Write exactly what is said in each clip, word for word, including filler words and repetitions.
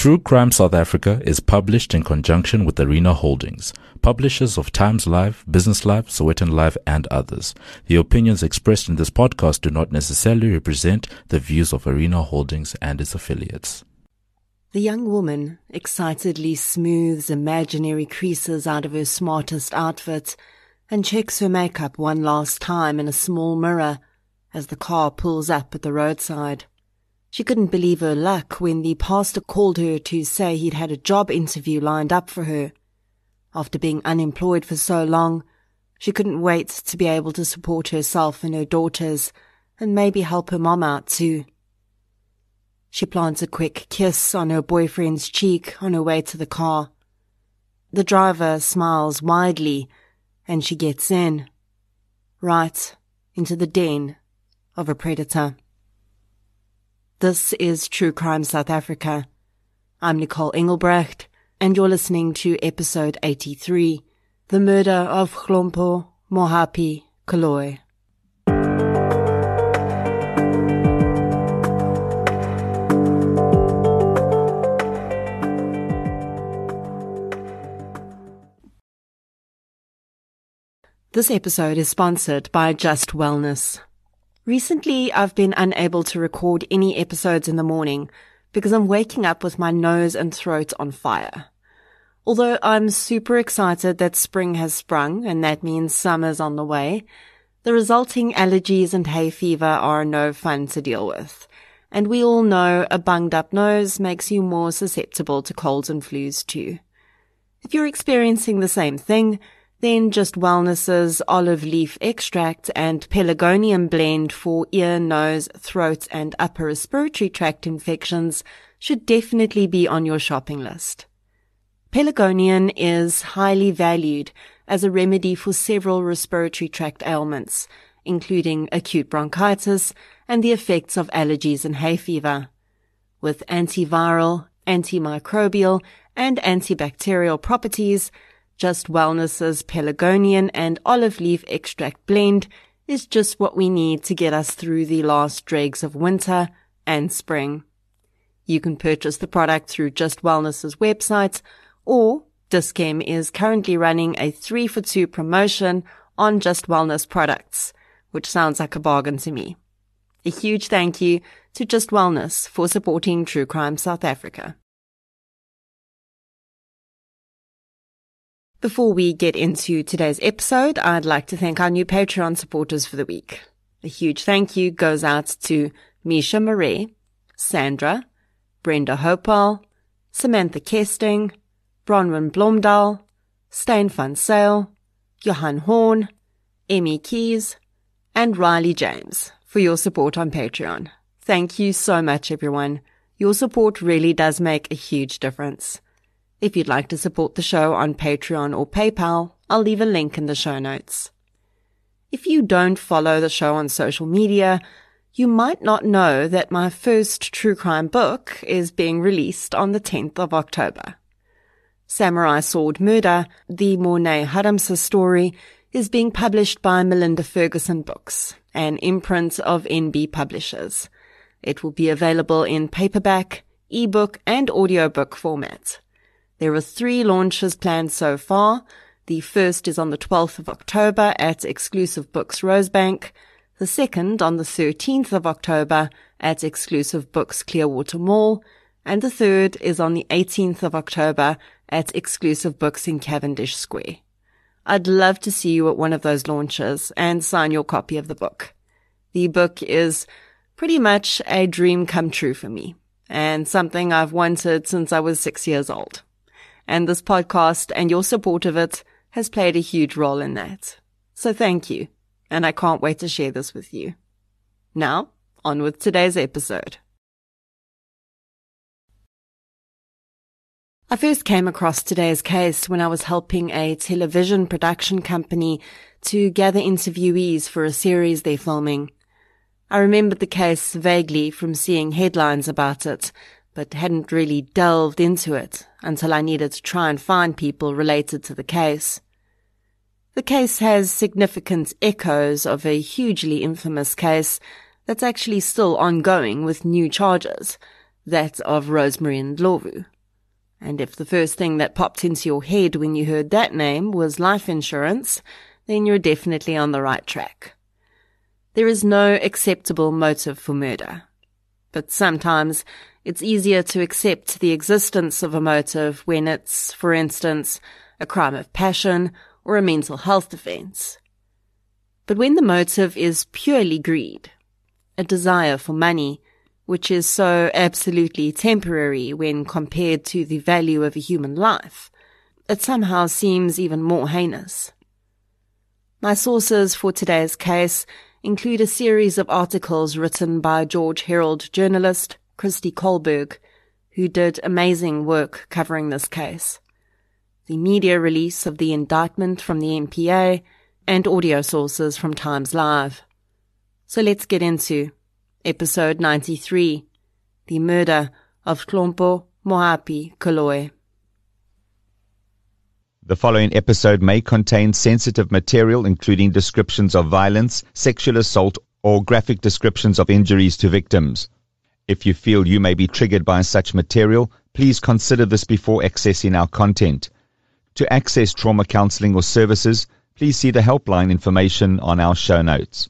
True Crime South Africa is published in conjunction with Arena Holdings, publishers of Times Live, Business Live, Sowetan Live, and others. The opinions expressed in this podcast do not necessarily represent the views of Arena Holdings and its affiliates. The young woman excitedly smooths imaginary creases out of her smartest outfit and checks her makeup one last time in a small mirror as the car pulls up at the roadside. She couldn't believe her luck when the pastor called her to say he'd had a job interview lined up for her. After being unemployed for so long, she couldn't wait to be able to support herself and her daughters and maybe help her mom out too. She plants a quick kiss on her boyfriend's cheek on her way to the car. The driver smiles widely and she gets in, right into the den of a predator. This is True Crime South Africa. I'm Nicole Engelbrecht, and you're listening to episode eighty-three, The Murder of Hlompo Mohapi Kaloy. This episode is sponsored by Just Wellness. Recently, I've been unable to record any episodes in the morning because I'm waking up with my nose and throat on fire. Although I'm super excited that spring has sprung and that means summer's on the way, the resulting allergies and hay fever are no fun to deal with. And we all know a bunged up nose makes you more susceptible to colds and flus too. If you're experiencing the same thing, then Just Wellness's olive leaf extract and pelargonium blend for ear, nose, throat, and upper respiratory tract infections should definitely be on your shopping list. Pelargonium is highly valued as a remedy for several respiratory tract ailments, including acute bronchitis and the effects of allergies and hay fever. With antiviral, antimicrobial, and antibacterial properties, Just Wellness's pelargonium and olive leaf extract blend is just what we need to get us through the last dregs of winter and spring. You can purchase the product through Just Wellness's website, or Dis-Chem is currently running a three for two promotion on Just Wellness products, which sounds like a bargain to me. A huge thank you to Just Wellness for supporting True Crime South Africa. Before we get into today's episode, I'd like to thank our new Patreon supporters for the week. A huge thank you goes out to Misha Marais, Sandra, Brenda Hopal, Samantha Kesting, Bronwyn Blomdahl, Stein van Sale, Johan Horn, Emmy Keys, and Riley James for your support on Patreon. Thank you so much, everyone. Your support really does make a huge difference. If you'd like to support the show on Patreon or PayPal, I'll leave a link in the show notes. If you don't follow the show on social media, you might not know that my first true crime book is being released on the tenth of October. Samurai Sword Murder, the Mornay Haramsa story, is being published by Melinda Ferguson Books, an imprint of N B Publishers. It will be available in paperback, ebook, and audiobook format. There are three launches planned so far. The first is on the twelfth of October at Exclusive Books Rosebank, the second on the thirteenth of October at Exclusive Books Clearwater Mall, and the third is on the eighteenth of October at Exclusive Books in Cavendish Square. I'd love to see you at one of those launches and sign your copy of the book. The book is pretty much a dream come true for me, and something I've wanted since I was six years old. And this podcast and your support of it has played a huge role in that. So thank you, and I can't wait to share this with you. Now, on with today's episode. I first came across today's case when I was helping a television production company to gather interviewees for a series they're filming. I remembered the case vaguely from seeing headlines about it, but hadn't really delved into it until I needed to try and find people related to the case. The case has significant echoes of a hugely infamous case that's actually still ongoing with new charges, that of Rosemary Ndlovu, And if the first thing that popped into your head when you heard that name was life insurance, then you're definitely on the right track. There is no acceptable motive for murder. But sometimes it's easier to accept the existence of a motive when it's, for instance, a crime of passion or a mental health offense. But when the motive is purely greed, a desire for money, which is so absolutely temporary when compared to the value of a human life, it somehow seems even more heinous. My sources for today's case include a series of articles written by George Herald journalist Christy Kohlberg, who did amazing work covering this case, the media release of the indictment from the N P A, and audio sources from Times Live. So let's get into Episode ninety-three, The Murder of Hlompo Mohapi Koloe. The following episode may contain sensitive material, including descriptions of violence, sexual assault, or graphic descriptions of injuries to victims. If you feel you may be triggered by such material, please consider this before accessing our content. To access trauma counseling or services, please see the helpline information on our show notes.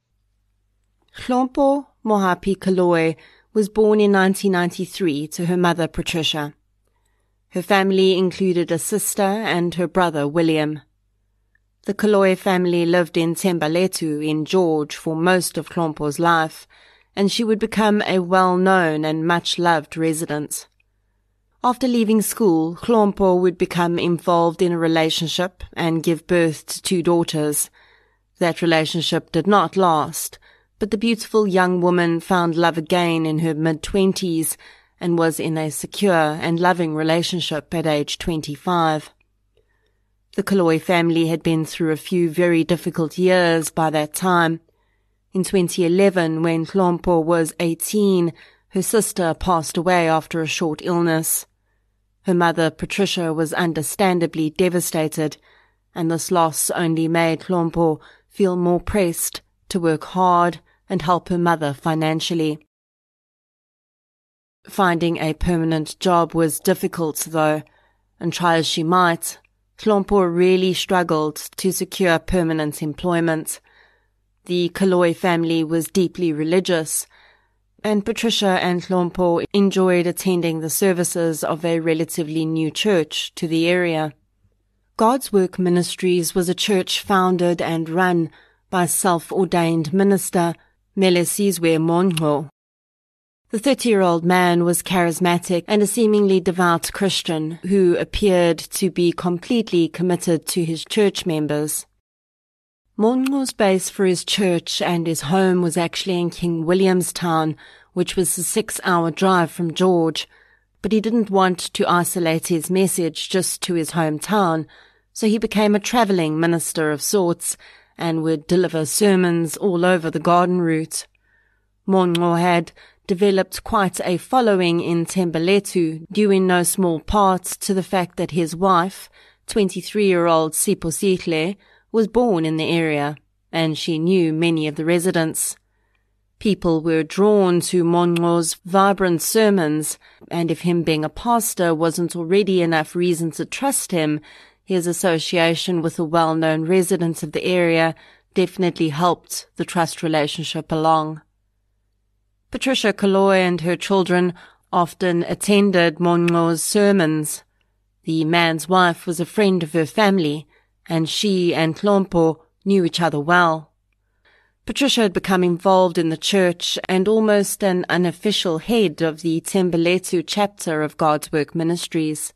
Hlompo Mohapi Koloe was born in nineteen ninety-three to her mother Patricia. Her family included a sister and her brother William. The Koloe family lived in Thembaletu in George for most of Hlompo's life, and she would become a well-known and much-loved resident. After leaving school, Hlompo would become involved in a relationship and give birth to two daughters. That relationship did not last, but the beautiful young woman found love again in her mid-twenties and was in a secure and loving relationship at age twenty-five. The Koloe family had been through a few very difficult years by that time. In twenty eleven, when Hlompo was eighteen, her sister passed away after a short illness. Her mother, Patricia, was understandably devastated, and this loss only made Hlompo feel more pressed to work hard and help her mother financially. Finding a permanent job was difficult, though, and try as she might, Hlompo really struggled to secure permanent employment. The Koloe family was deeply religious, and Patricia and Hlompo enjoyed attending the services of a relatively new church to the area. God's Work Ministries was a church founded and run by self-ordained minister Melisizwe Mongo. The thirty-year-old man was charismatic and a seemingly devout Christian who appeared to be completely committed to his church members. Mongo's base for his church and his home was actually in King Williamstown, which was a six-hour drive from George, but he didn't want to isolate his message just to his hometown, so he became a travelling minister of sorts and would deliver sermons all over the garden route. Mongo had developed quite a following in Thembaletu, due in no small part to the fact that his wife, twenty-three-year-old Siposihle, was born in the area, and she knew many of the residents. People were drawn to Mongo's vibrant sermons, and if him being a pastor wasn't already enough reason to trust him, his association with a well-known resident of the area definitely helped the trust relationship along. Patricia Koloe and her children often attended Mongo's sermons. The man's wife was a friend of her family, and she and Hlompo knew each other well. Patricia had become involved in the church and almost an unofficial head of the Thembaletu chapter of God's Work Ministries.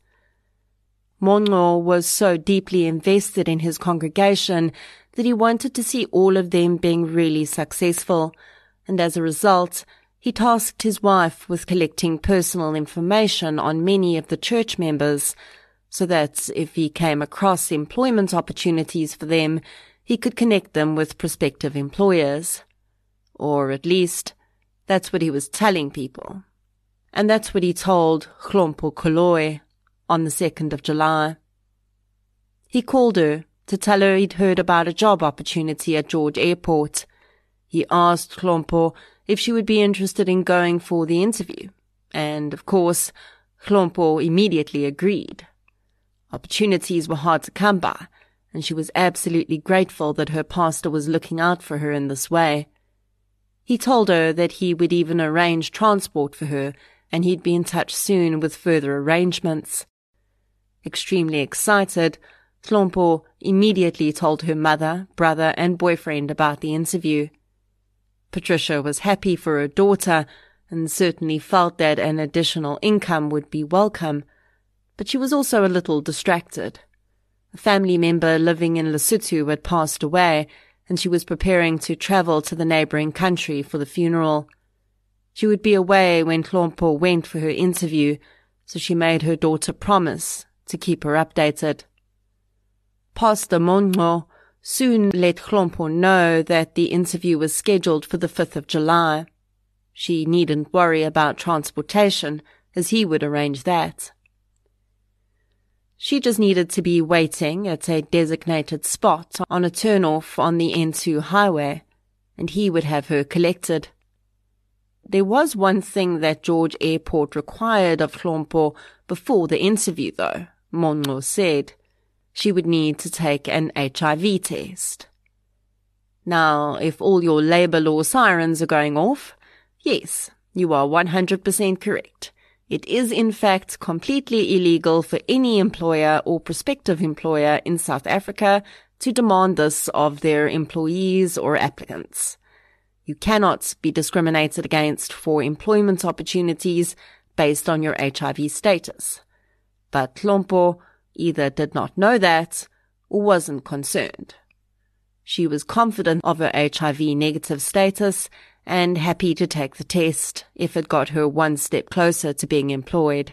Mongo was so deeply invested in his congregation that he wanted to see all of them being really successful, and as a result, he tasked his wife with collecting personal information on many of the church members, so that if he came across employment opportunities for them, he could connect them with prospective employers. Or at least, that's what he was telling people. And that's what he told Hlompo Koloe on the second of July. He called her to tell her he'd heard about a job opportunity at George Airport. He asked Hlompo if she would be interested in going for the interview, and of course, Hlompo immediately agreed. Opportunities were hard to come by, and she was absolutely grateful that her pastor was looking out for her in this way. He told her that he would even arrange transport for her, and he'd be in touch soon with further arrangements. Extremely excited, Hlompo immediately told her mother, brother, and boyfriend about the interview. Patricia was happy for her daughter and certainly felt that an additional income would be welcome, but she was also a little distracted. A family member living in Lesotho had passed away, and she was preparing to travel to the neighboring country for the funeral. She would be away when Hlompo went for her interview, so she made her daughter promise to keep her updated. Pastor Mongo soon let Hlompo know that the interview was scheduled for the fifth of July. She needn't worry about transportation, as he would arrange that. She just needed to be waiting at a designated spot on a turnoff on the N two highway, and he would have her collected. There was one thing that George Airport required of Hlompo before the interview, though, Mongo said. She would need to take an H I V test. Now, if all your labor law sirens are going off, yes, you are one hundred percent correct. It is in fact completely illegal for any employer or prospective employer in South Africa to demand this of their employees or applicants. You cannot be discriminated against for employment opportunities based on your H I V status. But Hlompo either did not know that or wasn't concerned. She was confident of her H I V negative status and happy to take the test if it got her one step closer to being employed.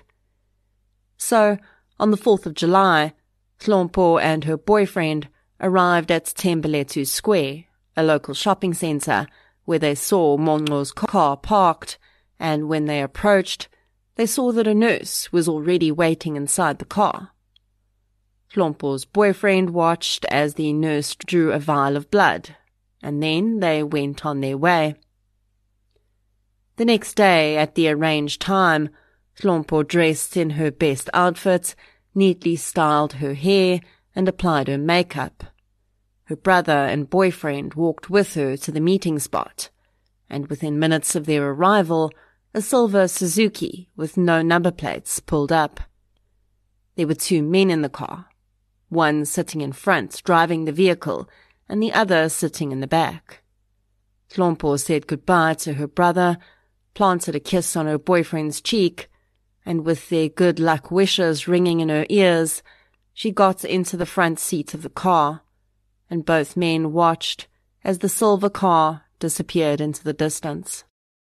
So, on the fourth of July, Hlompo and her boyfriend arrived at Tembeletu Square, a local shopping centre, where they saw Mongo's car parked, and when they approached, they saw that a nurse was already waiting inside the car. Hlompo's boyfriend watched as the nurse drew a vial of blood, and then they went on their way. The next day, at the arranged time, Hlompo dressed in her best outfit, neatly styled her hair, and applied her makeup. Her brother and boyfriend walked with her to the meeting spot, and within minutes of their arrival, a silver Suzuki with no number plates pulled up. There were two men in the car, one sitting in front driving the vehicle, and the other sitting in the back. Hlompo said goodbye to her brother, planted a kiss on her boyfriend's cheek, and with their good luck wishes ringing in her ears, she got into the front seat of the car, and both men watched as the silver car disappeared into the distance.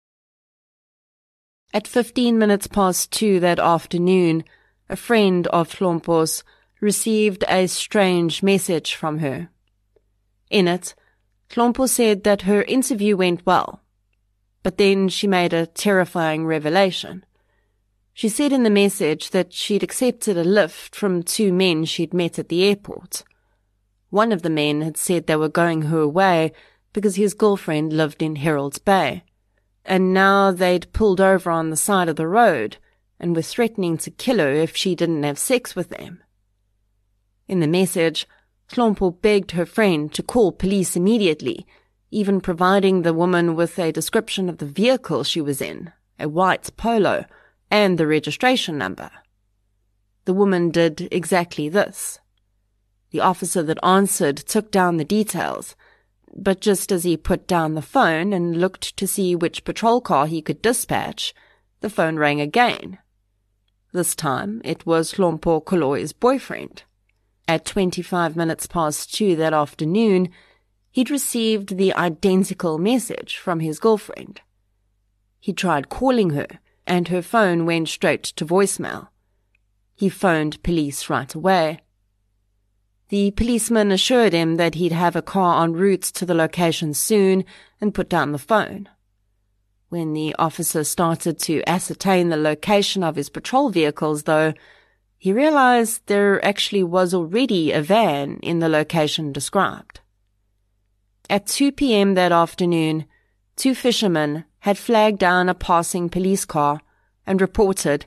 At fifteen minutes past two that afternoon, a friend of Hlompo's received a strange message from her. In it, Hlompo said that her interview went well, but then she made a terrifying revelation. She said in the message that she'd accepted a lift from two men she'd met at the airport. One of the men had said they were going her way because his girlfriend lived in Herald's Bay, and now they'd pulled over on the side of the road and were threatening to kill her if she didn't have sex with them. In the message, Hlompo begged her friend to call police immediately, even providing the woman with a description of the vehicle she was in, a white Polo, and the registration number. The woman did exactly this. The officer that answered took down the details, but just as he put down the phone and looked to see which patrol car he could dispatch, the phone rang again. This time it was Hlompo Koloi's boyfriend. At twenty-five minutes past two that afternoon, he'd received the identical message from his girlfriend. He tried calling her, and her phone went straight to voicemail. He phoned police right away. The policeman assured him that he'd have a car en route to the location soon and put down the phone. When the officer started to ascertain the location of his patrol vehicles, though, he realized there actually was already a van in the location described. At two p.m. that afternoon, two fishermen had flagged down a passing police car and reported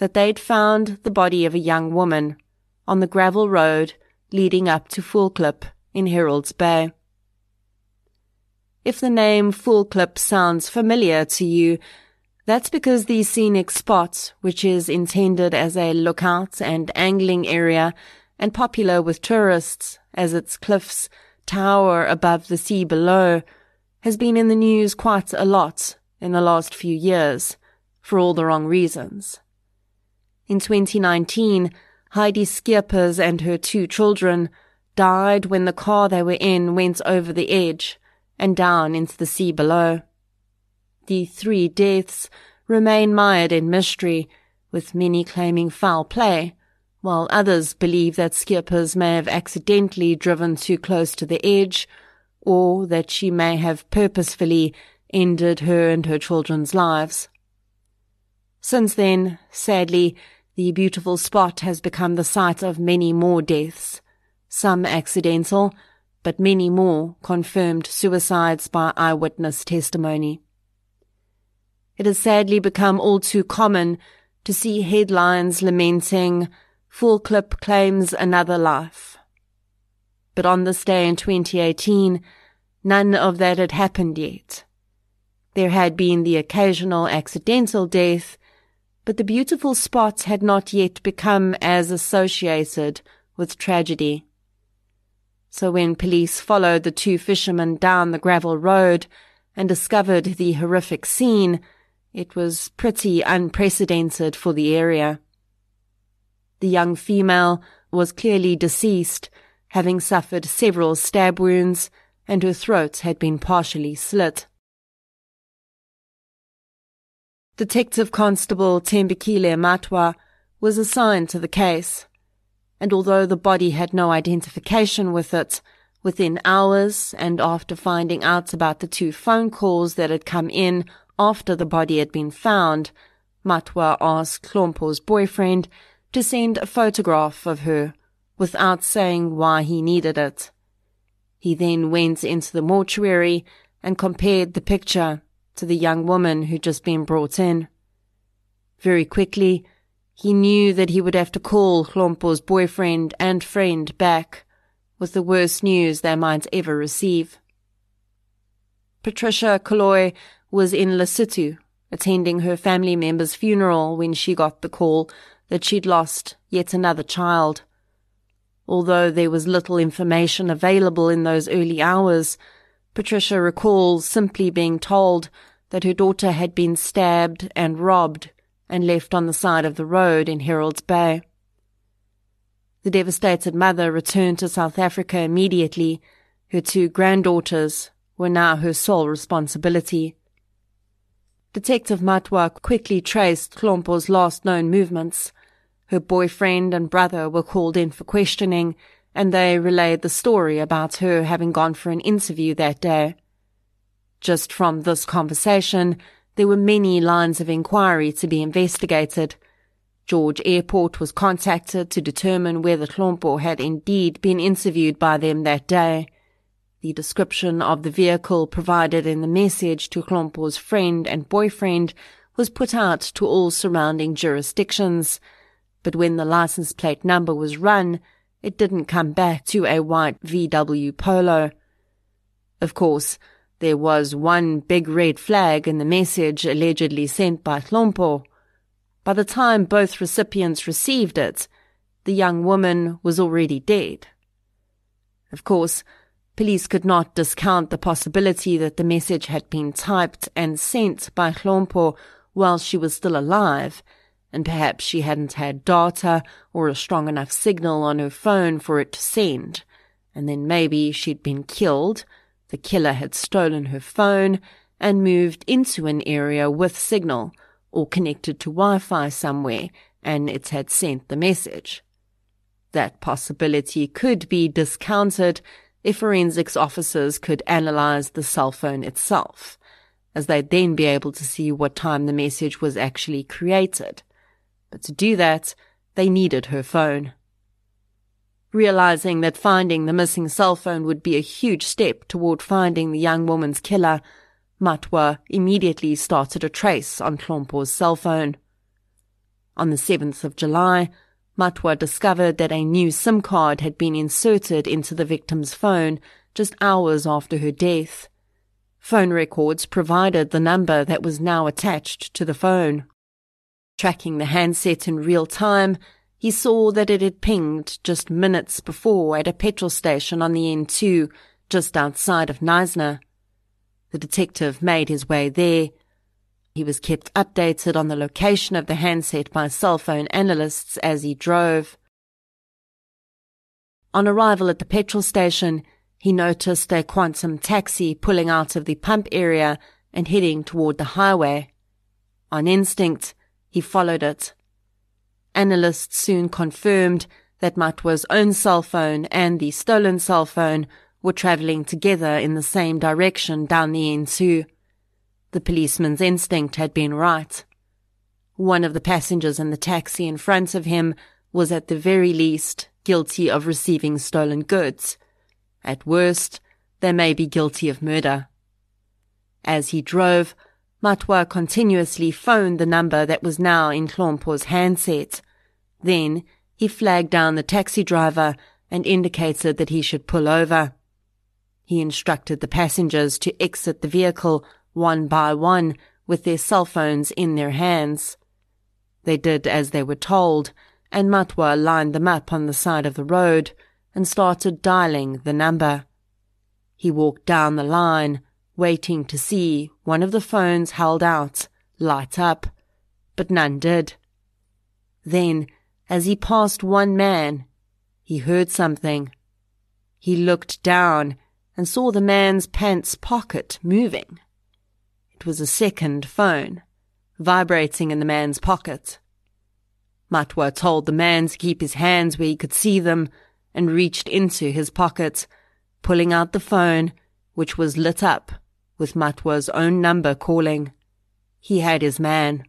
that they'd found the body of a young woman on the gravel road leading up to Voelklip in Herald's Bay. If the name Voelklip sounds familiar to you, that's because the scenic spot, which is intended as a lookout and angling area and popular with tourists as its cliffs tower above the sea below, has been in the news quite a lot in the last few years, for all the wrong reasons. In twenty nineteen, Heidi Skeepers and her two children died when the car they were in went over the edge and down into the sea below. The three deaths remain mired in mystery, with many claiming foul play, while others believe that Skeepers may have accidentally driven too close to the edge, or that she may have purposefully ended her and her children's lives. Since then, sadly, the beautiful spot has become the site of many more deaths, some accidental, but many more confirmed suicides by eyewitness testimony. It has sadly become all too common to see headlines lamenting, "Voelklip claims another life." But on this day in twenty eighteen, none of that had happened yet. There had been the occasional accidental death, but the beautiful spot had not yet become as associated with tragedy. So when police followed the two fishermen down the gravel road and discovered the horrific scene, it was pretty unprecedented for the area. The young female was clearly deceased, having suffered several stab wounds, and her throat had been partially slit. Detective Constable Thembekile Matwa was assigned to the case, and although the body had no identification with it, within hours and after finding out about the two phone calls that had come in after the body had been found, Matwa asked Hlompo's boyfriend to send a photograph of her without saying why he needed it. He then went into the mortuary and compared the picture to the young woman who'd just been brought in. Very quickly, he knew that he would have to call Hlompo's boyfriend and friend back with the worst news they might ever receive. Patricia Kaloy was in Lesotho, attending her family member's funeral when she got the call that she'd lost yet another child. Although there was little information available in those early hours, Patricia recalls simply being told that her daughter had been stabbed and robbed and left on the side of the road in Herald's Bay. The devastated mother returned to South Africa immediately. Her two granddaughters were now her sole responsibility. Detective Matwa quickly traced Hlompo's last known movements. Her boyfriend and brother were called in for questioning, and they relayed the story about her having gone for an interview that day. Just from this conversation, there were many lines of inquiry to be investigated. George Airport was contacted to determine whether Hlompo had indeed been interviewed by them that day. The description of the vehicle provided in the message to Hlompo's friend and boyfriend was put out to all surrounding jurisdictions, but when the license plate number was run, it didn't come back to a white V W Polo. Of course, there was one big red flag in the message allegedly sent by Hlompo. By the time both recipients received it, the young woman was already dead. Of course, police could not discount the possibility that the message had been typed and sent by Hlompo while she was still alive, and perhaps she hadn't had data or a strong enough signal on her phone for it to send, and then maybe she'd been killed, the killer had stolen her phone and moved into an area with signal or connected to Wi-Fi somewhere, and it had sent the message. That possibility could be discounted if forensics officers could analyze the cell phone itself, as they'd then be able to see what time the message was actually created. But to do that, they needed her phone. Realizing that finding the missing cell phone would be a huge step toward finding the young woman's killer, Matwa immediately started a trace on Hlompo's cell phone. On the seventh of July, Matwa discovered that a new SIM card had been inserted into the victim's phone just hours after her death. Phone records provided the number that was now attached to the phone. Tracking the handset in real time, he saw that it had pinged just minutes before at a petrol station on the N two, just outside of Knysna. The detective made his way there. He was kept updated on the location of the handset by cell phone analysts as he drove. On arrival at the petrol station, he noticed a Quantum taxi pulling out of the pump area and heading toward the highway. On instinct, he followed it. Analysts soon confirmed that Matwa's own cell phone and the stolen cell phone were travelling together in the same direction down the N two. The policeman's instinct had been right. One of the passengers in the taxi in front of him was at the very least guilty of receiving stolen goods. At worst, they may be guilty of murder. As he drove, Matwa continuously phoned the number that was now in Hlompo's handset. Then he flagged down the taxi driver and indicated that he should pull over. He instructed the passengers to exit the vehicle one by one with their cell phones in their hands. They did as they were told, and Matwa lined them up on the side of the road and started dialing the number. He walked down the line, waiting to see one of the phones held out light up, but none did. Then, as he passed one man, he heard something. He looked down and saw the man's pants pocket moving. It was a second phone, vibrating in the man's pocket. Matwa told the man to keep his hands where he could see them and reached into his pocket, pulling out the phone, which was lit up with Matwa's own number calling. He had his man.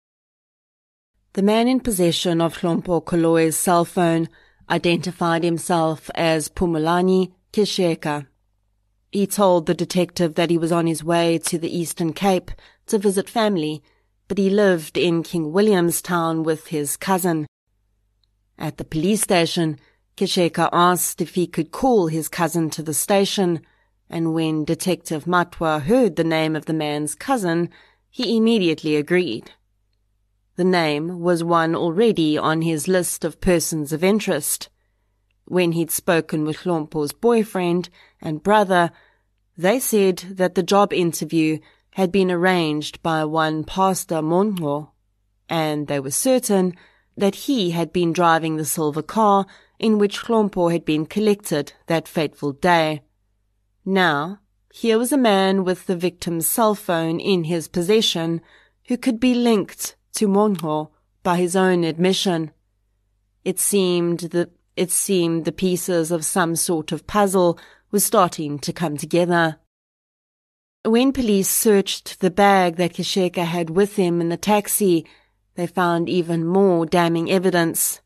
The man in possession of Hlompo Koloe's cell phone identified himself as Pumulani Kesheka. He told the detective that he was on his way to the Eastern Cape to visit family, but he lived in King Williamstown with his cousin. At the police station, Kesheka asked if he could call his cousin to the station, and when Detective Matwa heard the name of the man's cousin, he immediately agreed. The name was one already on his list of persons of interest. When he'd spoken with Hlompo's boyfriend and brother, they said that the job interview had been arranged by one Pastor Monho, and they were certain that he had been driving the silver car in which Hlompo had been collected that fateful day. Now, here was a man with the victim's cell phone in his possession who could be linked to Monho by his own admission. It seemed that it seemed the pieces of some sort of puzzle were starting to come together. When police searched the bag that Kesheka had with him in the taxi, they found even more damning evidence.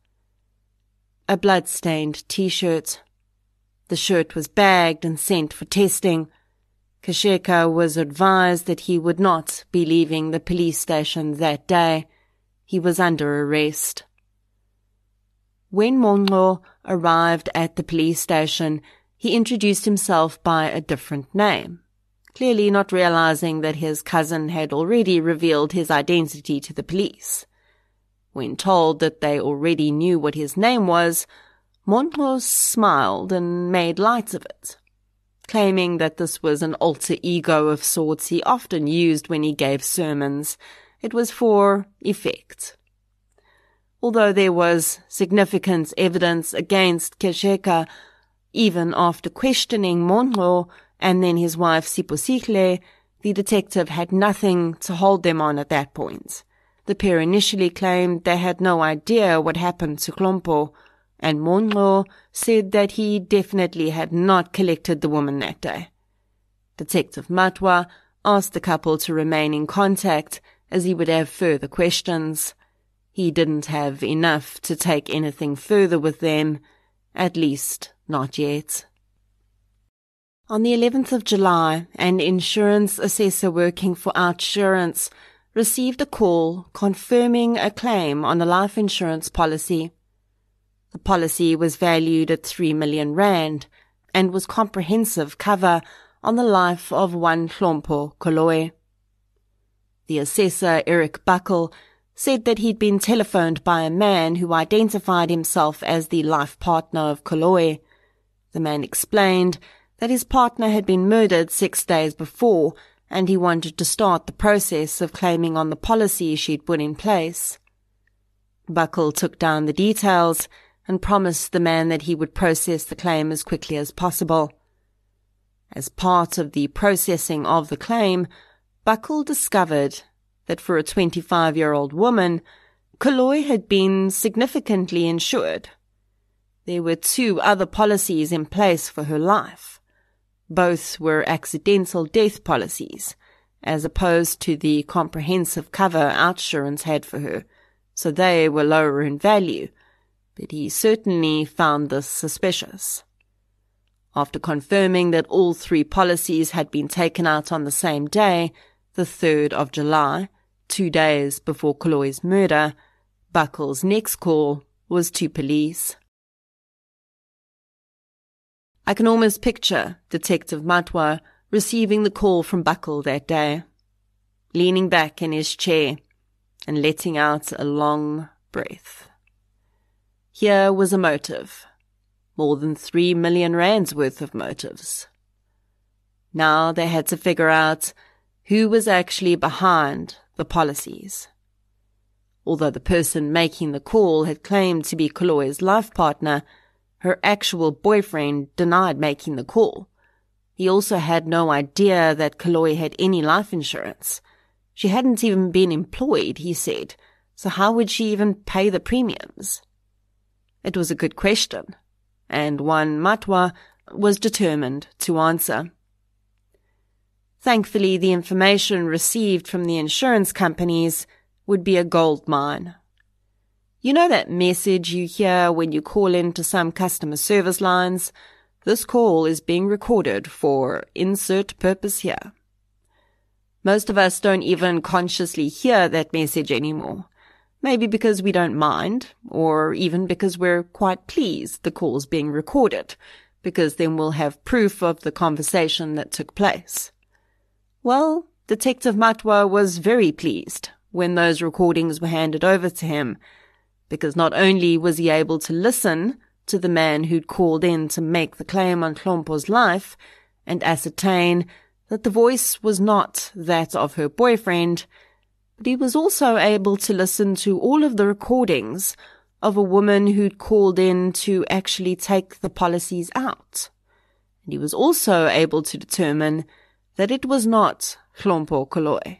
A blood-stained T-shirt. The shirt was bagged and sent for testing. Kesheka was advised that he would not be leaving the police station that day. He was under arrest. When Monlo arrived at the police station, he introduced himself by a different name, clearly not realizing that his cousin had already revealed his identity to the police. When told that they already knew what his name was, Monlo smiled and made light of it, claiming that this was an alter ego of sorts he often used when he gave sermons. It was for effect. Although there was significant evidence against Kesheka, even after questioning Monlo and then his wife Siposihle, the detective had nothing to hold them on at that point. The pair initially claimed they had no idea what happened to Hlompo, and Monlo said that he definitely had not collected the woman that day. Detective Matwa asked the couple to remain in contact as he would have further questions. He didn't have enough to take anything further with them, at least not yet. On the eleventh of July, an insurance assessor working for Outsurance received a call confirming a claim on a life insurance policy. The policy was valued at three million rand and was comprehensive cover on the life of one Hlompo Koloe. The assessor, Eric Buckle, said that he'd been telephoned by a man who identified himself as the life partner of Koloe. The man explained that his partner had been murdered six days before and he wanted to start the process of claiming on the policy she'd put in place. Buckle took down the details and promised the man that he would process the claim as quickly as possible. As part of the processing of the claim, Buckle discovered that for a twenty-five-year-old woman, Koloe had been significantly insured. There were two other policies in place for her life. Both were accidental death policies, as opposed to the comprehensive cover OUTsurance had for her, so they were lower in value, but he certainly found this suspicious. After confirming that all three policies had been taken out on the same day, the third of July, two days before Koloe's murder, Buckle's next call was to police. I can almost picture Detective Matwa receiving the call from Buckle that day, leaning back in his chair and letting out a long breath. Here was a motive, more than three million rands worth of motives. Now they had to figure out who was actually behind the policies. Although the person making the call had claimed to be Koloe's life partner, her actual boyfriend denied making the call. He also had no idea that Koloe had any life insurance. She hadn't even been employed, he said, so how would she even pay the premiums? It was a good question, and one Matwa was determined to answer. Thankfully, the information received from the insurance companies would be a gold mine. You know that message you hear when you call into some customer service lines? This call is being recorded for insert purpose here. Most of us don't even consciously hear that message anymore. Maybe because we don't mind, or even because we're quite pleased the call's being recorded, because then we'll have proof of the conversation that took place. Well, Detective Matwa was very pleased when those recordings were handed over to him, because not only was he able to listen to the man who'd called in to make the claim on Hlompo's life and ascertain that the voice was not that of her boyfriend, but he was also able to listen to all of the recordings of a woman who'd called in to actually take the policies out. And he was also able to determine that it was not Hlompo Koloe.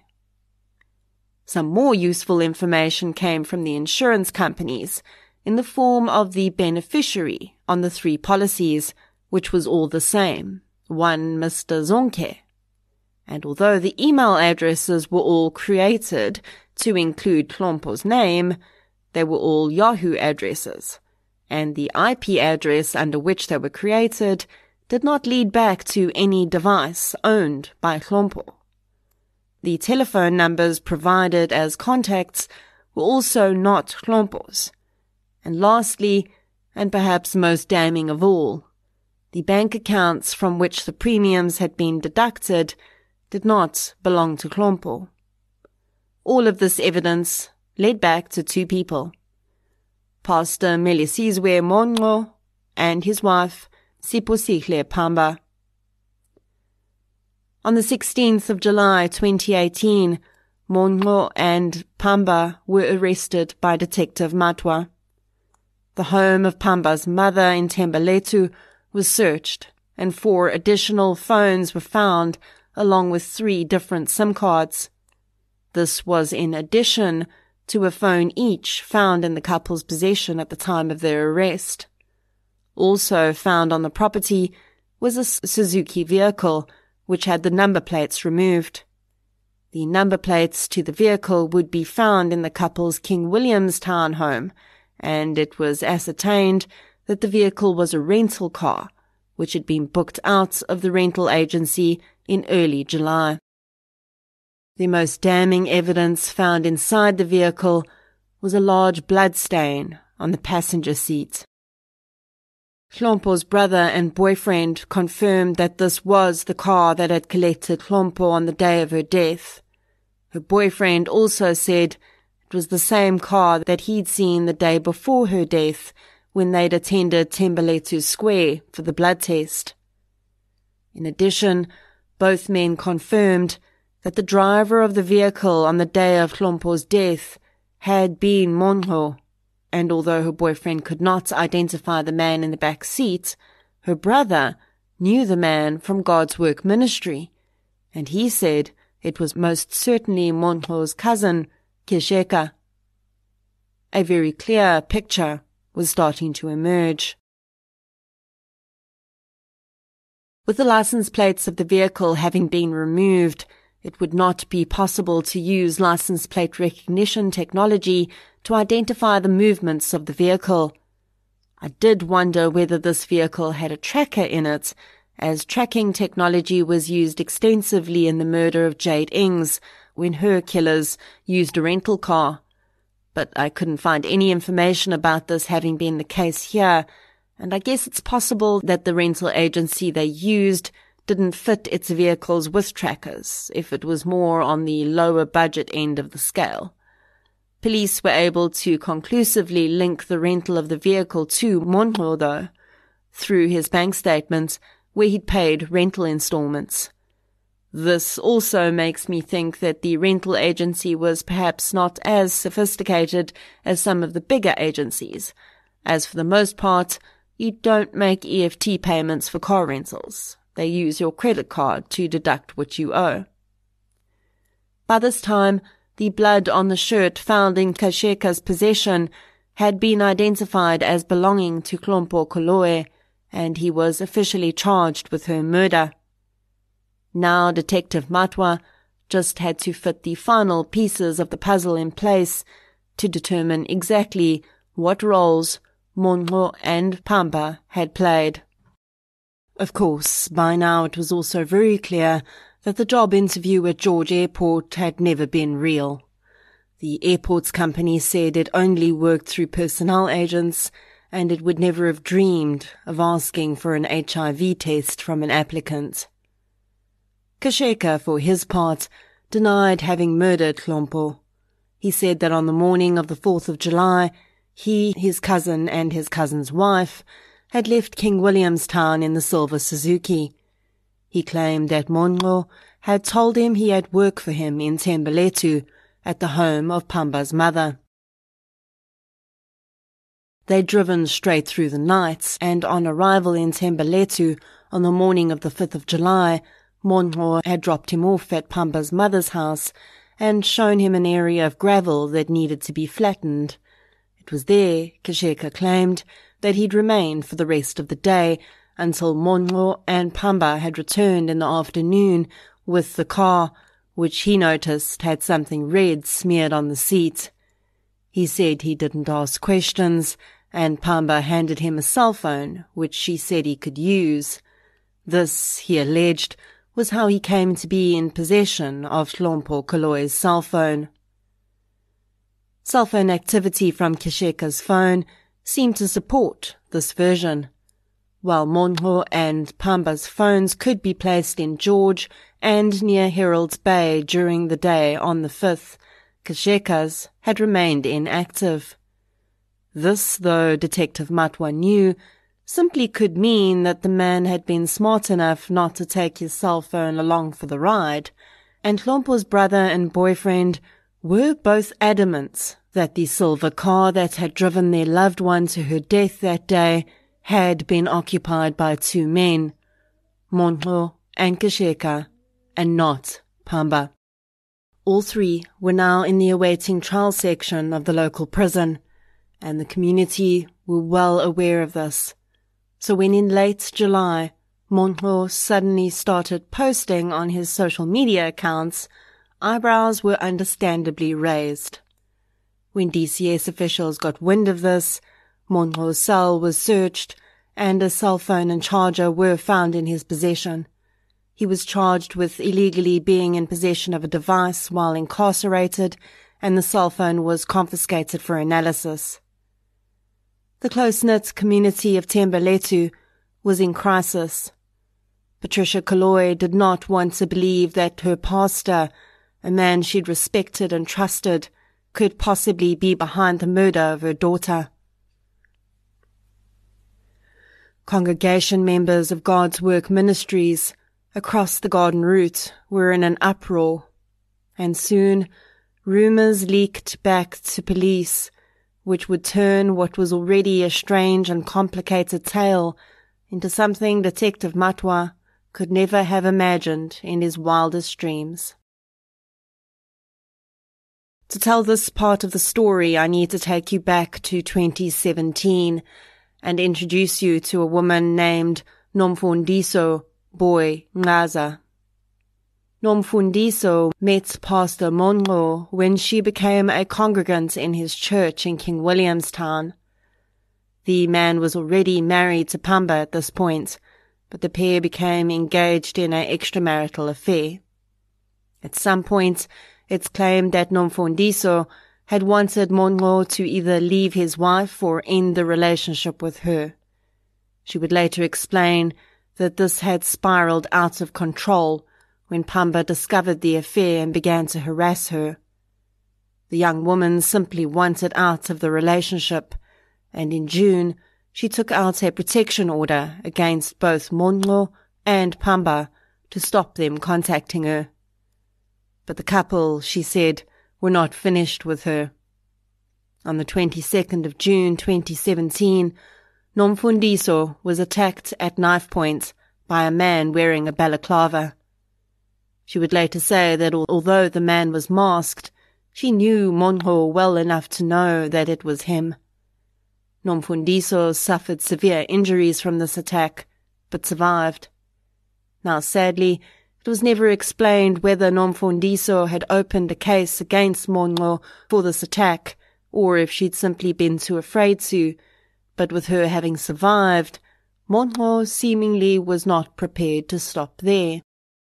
Some more useful information came from the insurance companies in the form of the beneficiary on the three policies, which was all the same, one Mister Zonke. And although the email addresses were all created to include Hlompo's name, they were all Yahoo addresses, and the I P address under which they were created did not lead back to any device owned by Hlompo. The telephone numbers provided as contacts were also not Hlompo's. And lastly, and perhaps most damning of all, the bank accounts from which the premiums had been deducted did not belong to Hlompo. All of this evidence led back to two people, Pastor Melisizwe Monqo and his wife, Siposihle Pamba. On the sixteenth of July twenty eighteen, Monqo and Pamba were arrested by Detective Matwa. The home of Pamba's mother in Thembeletu was searched, and four additional phones were found along with three different SIM cards. This was in addition to a phone each found in the couple's possession at the time of their arrest. Also found on the property was a Suzuki vehicle, which had the number plates removed. The number plates to the vehicle would be found in the couple's King Williamstown home, and it was ascertained that the vehicle was a rental car, which had been booked out of the rental agency in early July. The most damning evidence found inside the vehicle was a large blood stain on the passenger seat. Hlompo's brother and boyfriend confirmed that this was the car that had collected Hlompo on the day of her death. Her boyfriend also said it was the same car that he'd seen the day before her death when they'd attended Thembeletu Square for the blood test. In addition, both men confirmed that the driver of the vehicle on the day of Hlompo's death had been Monho, and although her boyfriend could not identify the man in the back seat, her brother knew the man from God's Work Ministry, and he said it was most certainly Monho's cousin, Kesheka. A very clear picture was starting to emerge. With the license plates of the vehicle having been removed, it would not be possible to use license plate recognition technology to identify the movements of the vehicle. I did wonder whether this vehicle had a tracker in it, as tracking technology was used extensively in the murder of Jade Ings when her killers used a rental car. But I couldn't find any information about this having been the case here, and I guess it's possible that the rental agency they used didn't fit its vehicles with trackers, if it was more on the lower budget end of the scale. Police were able to conclusively link the rental of the vehicle to Monho, though, through his bank statement, where he'd paid rental installments. This also makes me think that the rental agency was perhaps not as sophisticated as some of the bigger agencies, as for the most part, you don't make E F T payments for car rentals. They use your credit card to deduct what you owe. By this time, the blood on the shirt found in Kesheka's possession had been identified as belonging to Hlompo Koloe, and he was officially charged with her murder. Now Detective Matwa just had to fit the final pieces of the puzzle in place to determine exactly what roles Monho and Pamba had played. Of course, by now it was also very clear that the job interview at George Airport had never been real. The airport's company said it only worked through personnel agents, and it would never have dreamed of asking for an H I V test from an applicant. Kesheka, for his part, denied having murdered Hlompo. He said that on the morning of the fourth of July, he, his cousin and his cousin's wife had left King Williamstown in the silver Suzuki. He claimed that Monho had told him he had work for him in Thembeletu, at the home of Pamba's mother. They'd driven straight through the night, and on arrival in Thembeletu on the morning of the fifth of July, Monho had dropped him off at Pamba's mother's house and shown him an area of gravel that needed to be flattened. It was there, Kesheka claimed, that he'd remain for the rest of the day until Monho and Pamba had returned in the afternoon with the car, which he noticed had something red smeared on the seat. He said he didn't ask questions, and Pamba handed him a cell phone, which she said he could use. This, he alleged, was how he came to be in possession of Hlompo Koloe's cell phone. Cell phone activity from Kesheka's phone seemed to support this version. While Monho and Pamba's phones could be placed in George and near Herald's Bay during the day on the fifth, Kesheka's had remained inactive. This, though Detective Matwa knew, simply could mean that the man had been smart enough not to take his cell phone along for the ride, and Hlompo's brother and boyfriend were both adamant that the silver car that had driven their loved one to her death that day had been occupied by two men, Monho and Kesheka, and not Pamba. All three were now in the awaiting trial section of the local prison, and the community were well aware of this. So when in late July, Monho suddenly started posting on his social media accounts, eyebrows were understandably raised. When D C S officials got wind of this, Monho's cell was searched, and a cell phone and charger were found in his possession. He was charged with illegally being in possession of a device while incarcerated, and the cell phone was confiscated for analysis. The close-knit community of Thembalethu was in crisis. Patricia Kaloy did not want to believe that her pastor, a man she'd respected and trusted, could possibly be behind the murder of her daughter. Congregation members of God's Work Ministries across the Garden Route were in an uproar, and soon rumours leaked back to police, which would turn what was already a strange and complicated tale into something Detective Matwa could never have imagined in his wildest dreams. To tell this part of the story, I need to take you back to twenty seventeen and introduce you to a woman named Nomfundiso Boy Ngaza. Nomfundiso met Pastor Monro when she became a congregant in his church in King Williamstown. The man was already married to Pamba at this point, but the pair became engaged in an extramarital affair. At some point, it's claimed that Nomfundiso had wanted Monro to either leave his wife or end the relationship with her. She would later explain that this had spiraled out of control when Pamba discovered the affair and began to harass her. The young woman simply wanted out of the relationship, and in June she took out a protection order against both Monro and Pamba to stop them contacting her. But the couple, she said, were not finished with her. On the twenty-second of June twenty seventeen, Nomfundiso was attacked at knife point by a man wearing a balaclava. She would later say that although the man was masked, she knew Monro well enough to know that it was him. Nomfundiso suffered severe injuries from this attack, but survived. Now, sadly, it was never explained whether Nomfundiso had opened a case against Monro for this attack, or if she'd simply been too afraid to, but with her having survived, Monro seemingly was not prepared to stop there.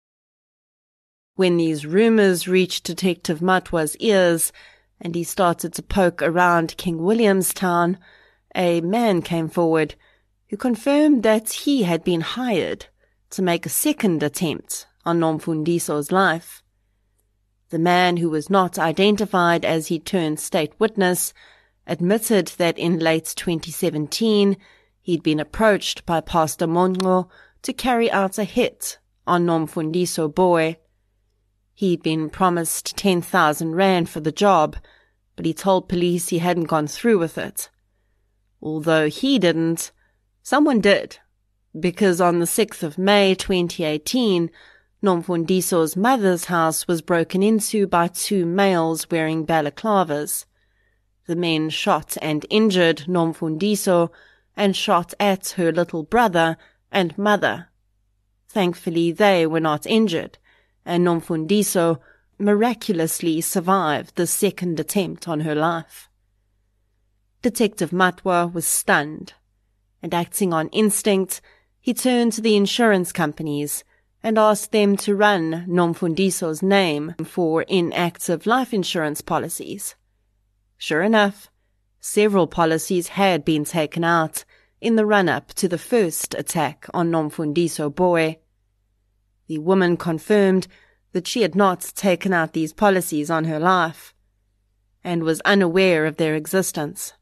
When these rumours reached Detective Matwa's ears, and he started to poke around King Williamstown, a man came forward who confirmed that he had been hired to make a second attempt on Nomfundiso's life. The man, who was not identified as he turned state witness, admitted that in late twenty seventeen he'd been approached by Pastor Monro to carry out a hit on Nomfundiso Boy. He'd been promised ten thousand rand for the job, but he told police he hadn't gone through with it. Although he didn't, someone did, because on the sixth of May twenty eighteen, Nomfundiso's mother's house was broken into by two males wearing balaclavas. The men shot and injured Nomfundiso and shot at her little brother and mother. Thankfully, they were not injured, and Nomfundiso miraculously survived the second attempt on her life. Detective Matwa was stunned, and acting on instinct, he turned to the insurance companies and asked them to run Nomfundiso's name for inactive life insurance policies. Sure enough, several policies had been taken out in the run-up to the first attack on Nomfundiso Boy. The woman confirmed that she had not taken out these policies on her life, and was unaware of their existence.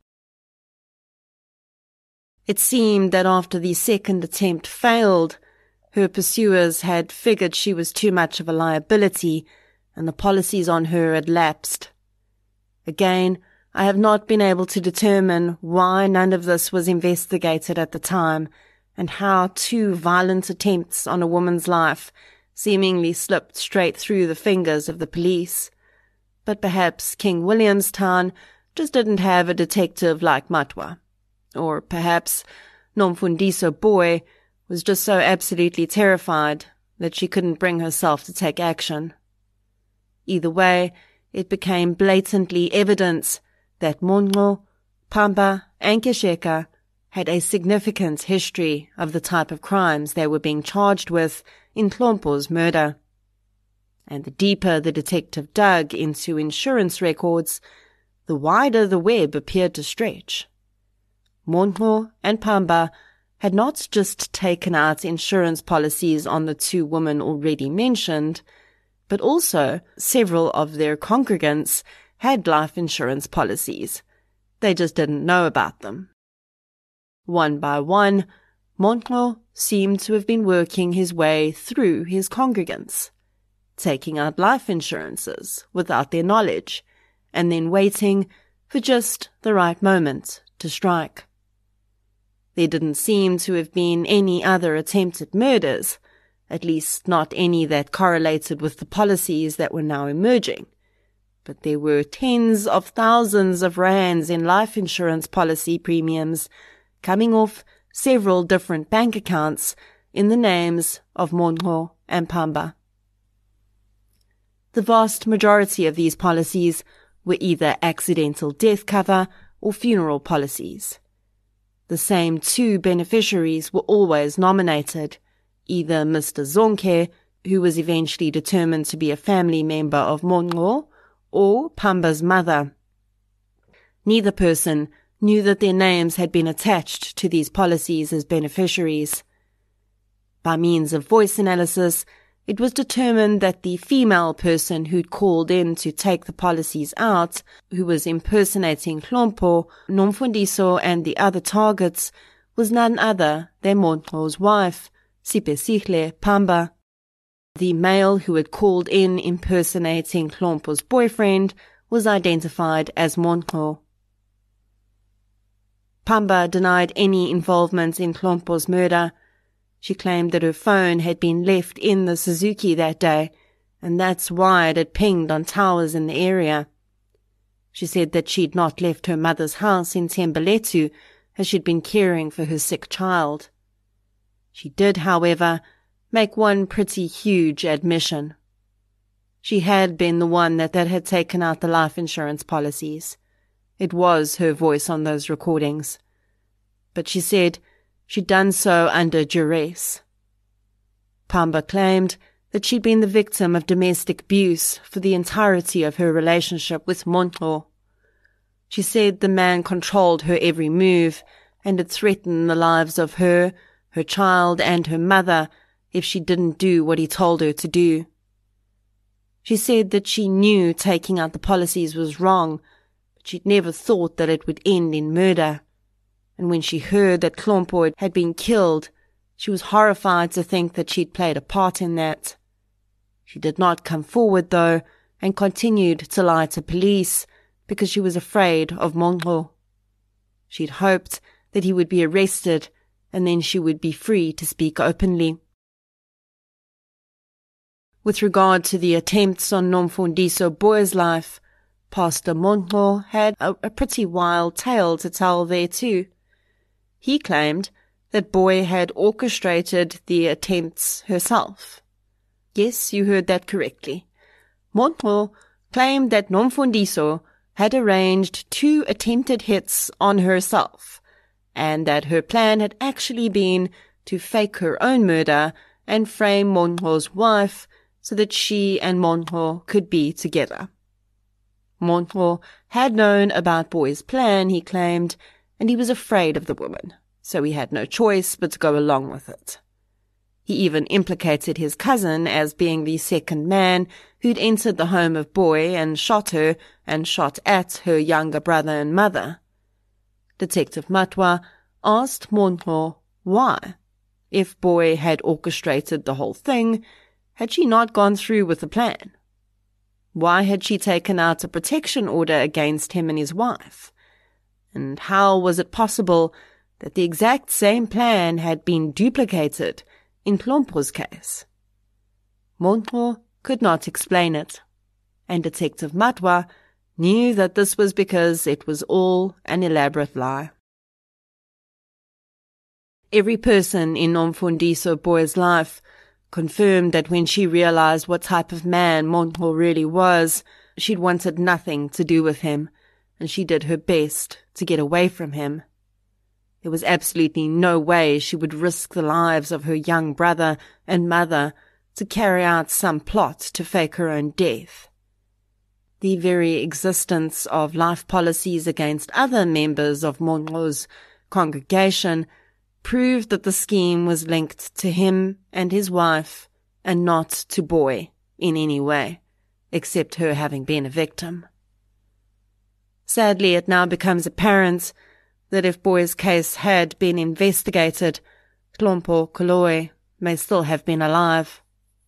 It seemed that after the second attempt failed, her pursuers had figured she was too much of a liability, and the policies on her had lapsed. Again, I have not been able to determine why none of this was investigated at the time, and how two violent attempts on a woman's life seemingly slipped straight through the fingers of the police. But perhaps King Williamstown just didn't have a detective like Matwa. Or perhaps Nomfundiso Boy was just so absolutely terrified that she couldn't bring herself to take action. Either way, it became blatantly evident that Monro, Pamba, and Kesheka had a significant history of the type of crimes they were being charged with in Hlompo's murder. And the deeper the detective dug into insurance records, the wider the web appeared to stretch. Monhlo and Pamba had not just taken out insurance policies on the two women already mentioned, but also several of their congregants had life insurance policies. They just didn't know about them. One by one, Monhlo seemed to have been working his way through his congregants, taking out life insurances without their knowledge, and then waiting for just the right moment to strike. There didn't seem to have been any other attempted murders, at least not any that correlated with the policies that were now emerging. But there were tens of thousands of rands in life insurance policy premiums coming off several different bank accounts in the names of Monhlo and Pamba. The vast majority of these policies were either accidental death cover or funeral policies. The same two beneficiaries were always nominated, either Mister Zonke, who was eventually determined to be a family member of Monhlo, or Pamba's mother. Neither person knew that their names had been attached to these policies as beneficiaries. By means of voice analysis, it was determined that the female person who'd called in to take the policies out, who was impersonating Hlompo, Nomfundiso and the other targets, was none other than Monhlo's wife, Sipesihle Pamba. The male who had called in impersonating Hlompo's boyfriend was identified as Monhlo. Pamba denied any involvement in Hlompo's murder. She claimed that her phone had been left in the Suzuki that day, and that's why it had pinged on towers in the area. She said that she'd not left her mother's house in Tembeletu, as she'd been caring for her sick child. She did, however, make one pretty huge admission. She had been the one that, that had taken out the life insurance policies. It was her voice on those recordings. But she said she'd done so under duress. Pamba claimed that she'd been the victim of domestic abuse for the entirety of her relationship with Monhlo. She said the man controlled her every move and had threatened the lives of her, her child, and her mother if she didn't do what he told her to do. She said that she knew taking out the policies was wrong, but she'd never thought that it would end in murder. And when she heard that Hlompo had been killed, she was horrified to think that she'd played a part in that. She did not come forward, though, and continued to lie to police because she was afraid of Monhlo. She'd hoped that he would be arrested and then she would be free to speak openly. With regard to the attempts on Nomfundiso Boy's life, Pastor Monhlo had a, a pretty wild tale to tell there too. He claimed that Boy had orchestrated the attempts herself. Yes, you heard that correctly. Monhlo claimed that Nomfundiso had arranged two attempted hits on herself, and that her plan had actually been to fake her own murder and frame Monhlo's wife so that she and Monhlo could be together. Monhlo had known about Boy's plan, he claimed, and he was afraid of the woman, so he had no choice but to go along with it. He even implicated his cousin as being the second man who'd entered the home of Boy and shot her and shot at her younger brother and mother. Detective Matwa asked Monhlo why. If Boy had orchestrated the whole thing, had she not gone through with the plan? Why had she taken out a protection order against him and his wife? And how was it possible that the exact same plan had been duplicated in Hlompo's case? Monhlo could not explain it, and Detective Matwa knew that this was because it was all an elaborate lie. Every person in Nomfundiso Boy's life confirmed that when she realized what type of man Monhlo really was, she'd wanted nothing to do with him, and she did her best to get away from him. There was absolutely no way she would risk the lives of her young brother and mother to carry out some plot to fake her own death. The very existence of life policies against other members of Monroe's congregation proved that the scheme was linked to him and his wife and not to Boy in any way, except her having been a victim. Sadly, it now becomes apparent that if Boy's case had been investigated, Hlompo Koloe may still have been alive.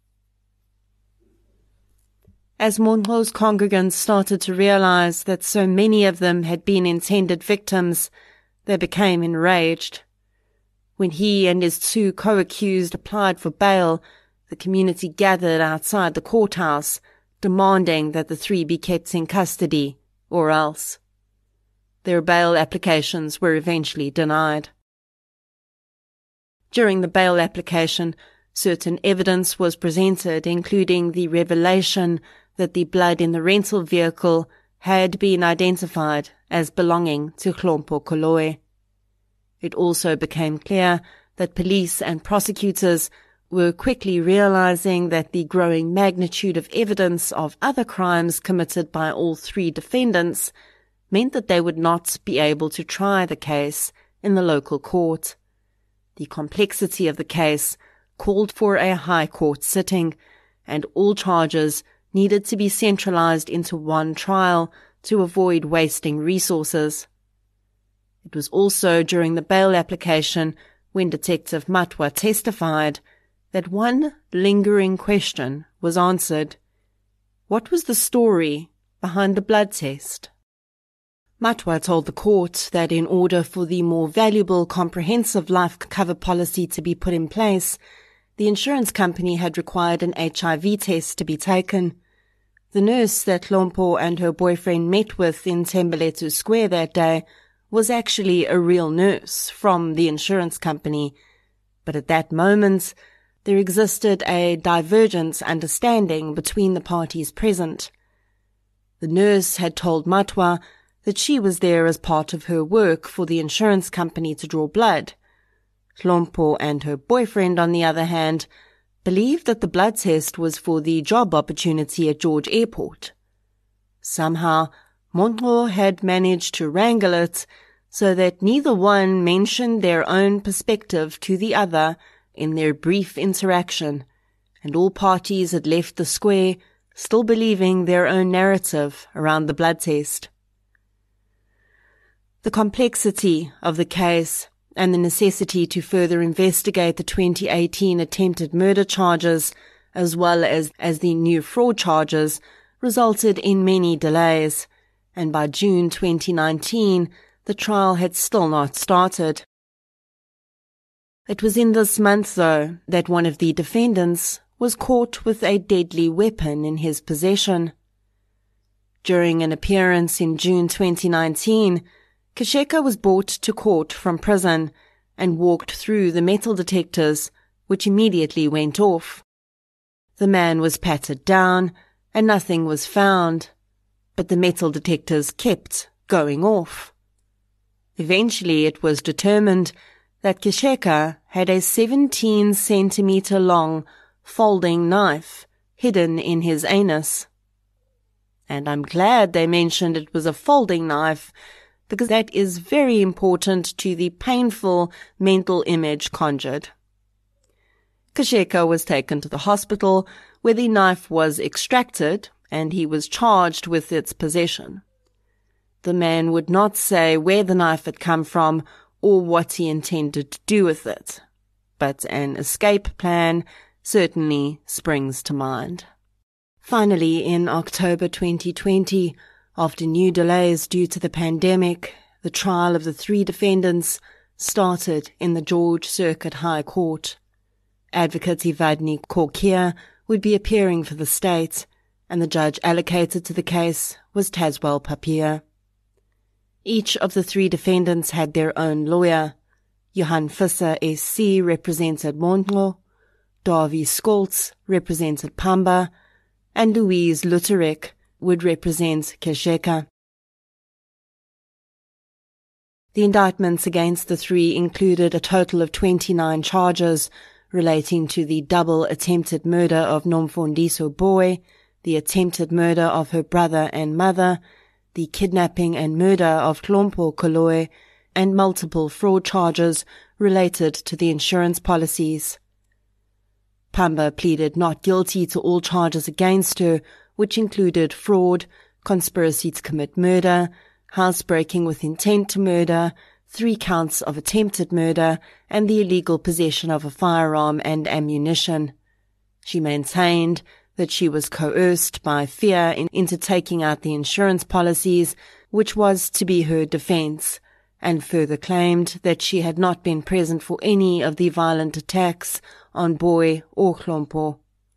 As Monroe's congregants started to realize that so many of them had been intended victims, they became enraged. When he and his two co-accused applied for bail, the community gathered outside the courthouse, demanding that the three be kept in custody, or else. Their bail applications were eventually denied. During the bail application, certain evidence was presented, including the revelation that the blood in the rental vehicle had been identified as belonging to Hlompo Koloe. It also became clear that police and prosecutors were quickly realizing that the growing magnitude of evidence of other crimes committed by all three defendants meant that they would not be able to try the case in the local court. The complexity of the case called for a high court sitting, and all charges needed to be centralized into one trial to avoid wasting resources. It was also during the bail application, when Detective Matwa testified, that one lingering question was answered. What was the story behind the blood test? Matwa told the court that in order for the more valuable comprehensive life cover policy to be put in place, the insurance company had required an H I V test to be taken. The nurse that Hlompo and her boyfriend met with in Tembeletu Square that day was actually a real nurse from the insurance company, but at that moment there existed a divergent understanding between the parties present. The nurse had told Matwa that she was there as part of her work for the insurance company to draw blood. Hlompo and her boyfriend, on the other hand, believed that the blood test was for the job opportunity at George Airport. Somehow, Monroe had managed to wrangle it so that neither one mentioned their own perspective to the other in their brief interaction, and all parties had left the square still believing their own narrative around the blood test. The complexity of the case and the necessity to further investigate the twenty eighteen attempted murder charges, as well as, as the new fraud charges, resulted in many delays, and by June twenty nineteen, the trial had still not started. It was in this month, though, that one of the defendants was caught with a deadly weapon in his possession. During an appearance in June twenty nineteen, Kasheka was brought to court from prison and walked through the metal detectors, which immediately went off. The man was patted down and nothing was found, but the metal detectors kept going off. Eventually it was determined that Kasheka had a seventeen centimeter long folding knife hidden in his anus. And I'm glad they mentioned it was a folding knife, because that is very important to the painful mental image conjured. Kasheka was taken to the hospital, where the knife was extracted, and he was charged with its possession. The man would not say where the knife had come from or what he intended to do with it, but an escape plan certainly springs to mind. Finally, in October twenty twenty, after new delays due to the pandemic, the trial of the three defendants started in the George Circuit High Court. Advocate Ivadni Korkia would be appearing for the state, and the judge allocated to the case was Tazwell Papier. Each of the three defendants had their own lawyer. Johan Visser S C represented Monroe, Davie Scholz represented Pamba, and Louise Luterek would represent Kasheka. The indictments against the three included a total of twenty-nine charges relating to the double attempted murder of Nomfundiso Boy, the attempted murder of her brother and mother, the kidnapping and murder of Hlompo Koloe, and multiple fraud charges related to the insurance policies. Pamba pleaded not guilty to all charges against her, which included fraud, conspiracy to commit murder, housebreaking with intent to murder, three counts of attempted murder, and the illegal possession of a firearm and ammunition. She maintained that she was coerced by fear in, into taking out the insurance policies, which was to be her defense, and further claimed that she had not been present for any of the violent attacks on Boy or Hlompo.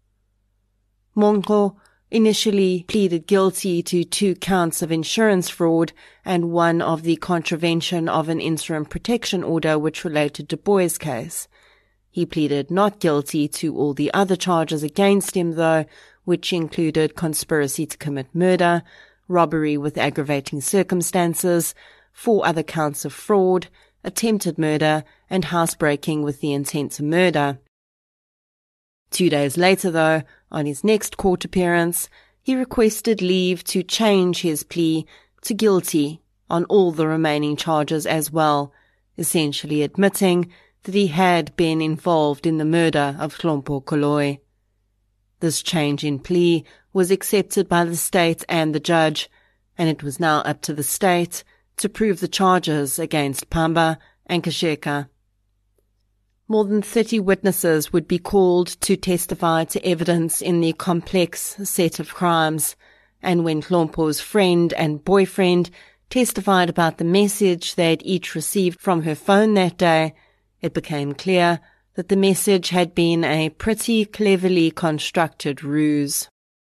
Mongo initially pleaded guilty to two counts of insurance fraud and one of the contravention of an interim protection order which related to Boy's case. He pleaded not guilty to all the other charges against him, though, which included conspiracy to commit murder, robbery with aggravating circumstances, four other counts of fraud, attempted murder, and housebreaking with the intent to murder. Two days later, though, on his next court appearance, he requested leave to change his plea to guilty on all the remaining charges as well, essentially admitting that he had been involved in the murder of Hlompo Koloe. This change in plea was accepted by the state and the judge, and it was now up to the state to prove the charges against Pamba and Kasheka. More than thirty witnesses would be called to testify to evidence in the complex set of crimes, and when Hlompo's friend and boyfriend testified about the message they had each received from her phone that day, it became clear that the message had been a pretty cleverly constructed ruse.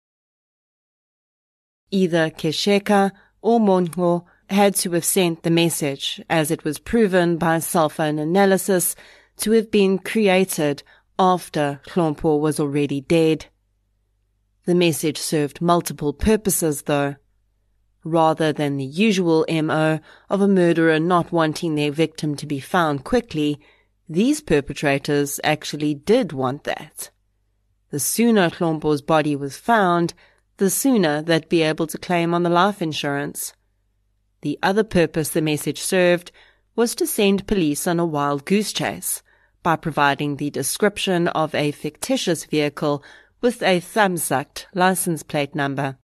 Either Kesheka or Mongo had to have sent the message, as it was proven by cell phone analysis to have been created after Hlompo was already dead. The message served multiple purposes, though. Rather than the usual M O of a murderer not wanting their victim to be found quickly, these perpetrators actually did want that. The sooner Hlompo's body was found, the sooner they'd be able to claim on the life insurance. The other purpose the message served was to send police on a wild goose chase by providing the description of a fictitious vehicle with a thumbsucked license plate number.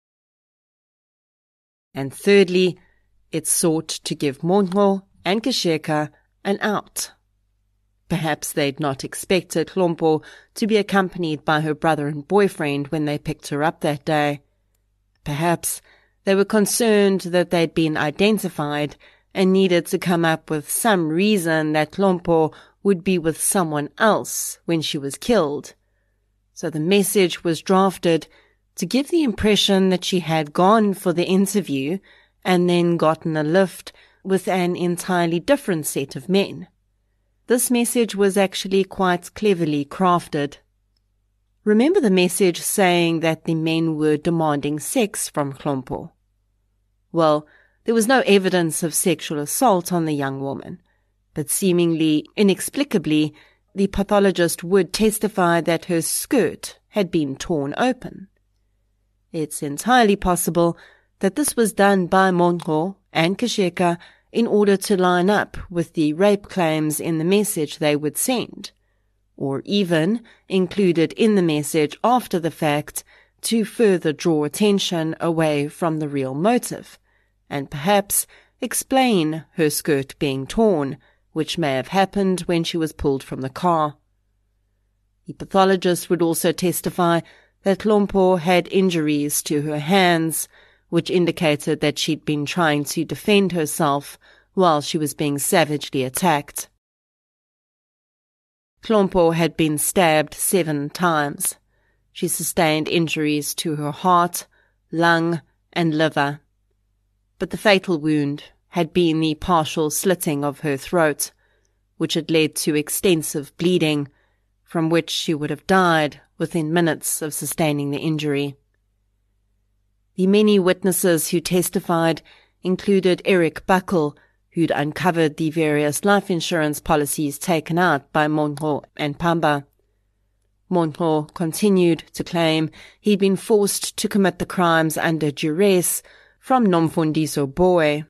And thirdly, it sought to give Mongo and Kesheka an out. Perhaps they'd not expected Hlompo to be accompanied by her brother and boyfriend when they picked her up that day. Perhaps they were concerned that they'd been identified and needed to come up with some reason that Hlompo would be with someone else when she was killed. So the message was drafted to give the impression that she had gone for the interview and then gotten a lift with an entirely different set of men. This message was actually quite cleverly crafted. Remember the message saying that the men were demanding sex from Hlompo? Well, there was no evidence of sexual assault on the young woman, but seemingly inexplicably, the pathologist would testify that her skirt had been torn open. It's entirely possible that this was done by Mongo and Kesheka in order to line up with the rape claims in the message they would send, or even included in the message after the fact to further draw attention away from the real motive, and perhaps explain her skirt being torn, which may have happened when she was pulled from the car. The pathologist would also testify that Hlompo had injuries to her hands, which indicated that she'd been trying to defend herself while she was being savagely attacked. Hlompo had been stabbed seven times. She sustained injuries to her heart, lung, and liver. But the fatal wound had been the partial slitting of her throat, which had led to extensive bleeding, from which she would have died within minutes of sustaining the injury. The many witnesses who testified included Eric Buckle, who'd uncovered the various life insurance policies taken out by Monro and Pamba. Monro continued to claim he'd been forced to commit the crimes under duress from Nomfundiso Boy.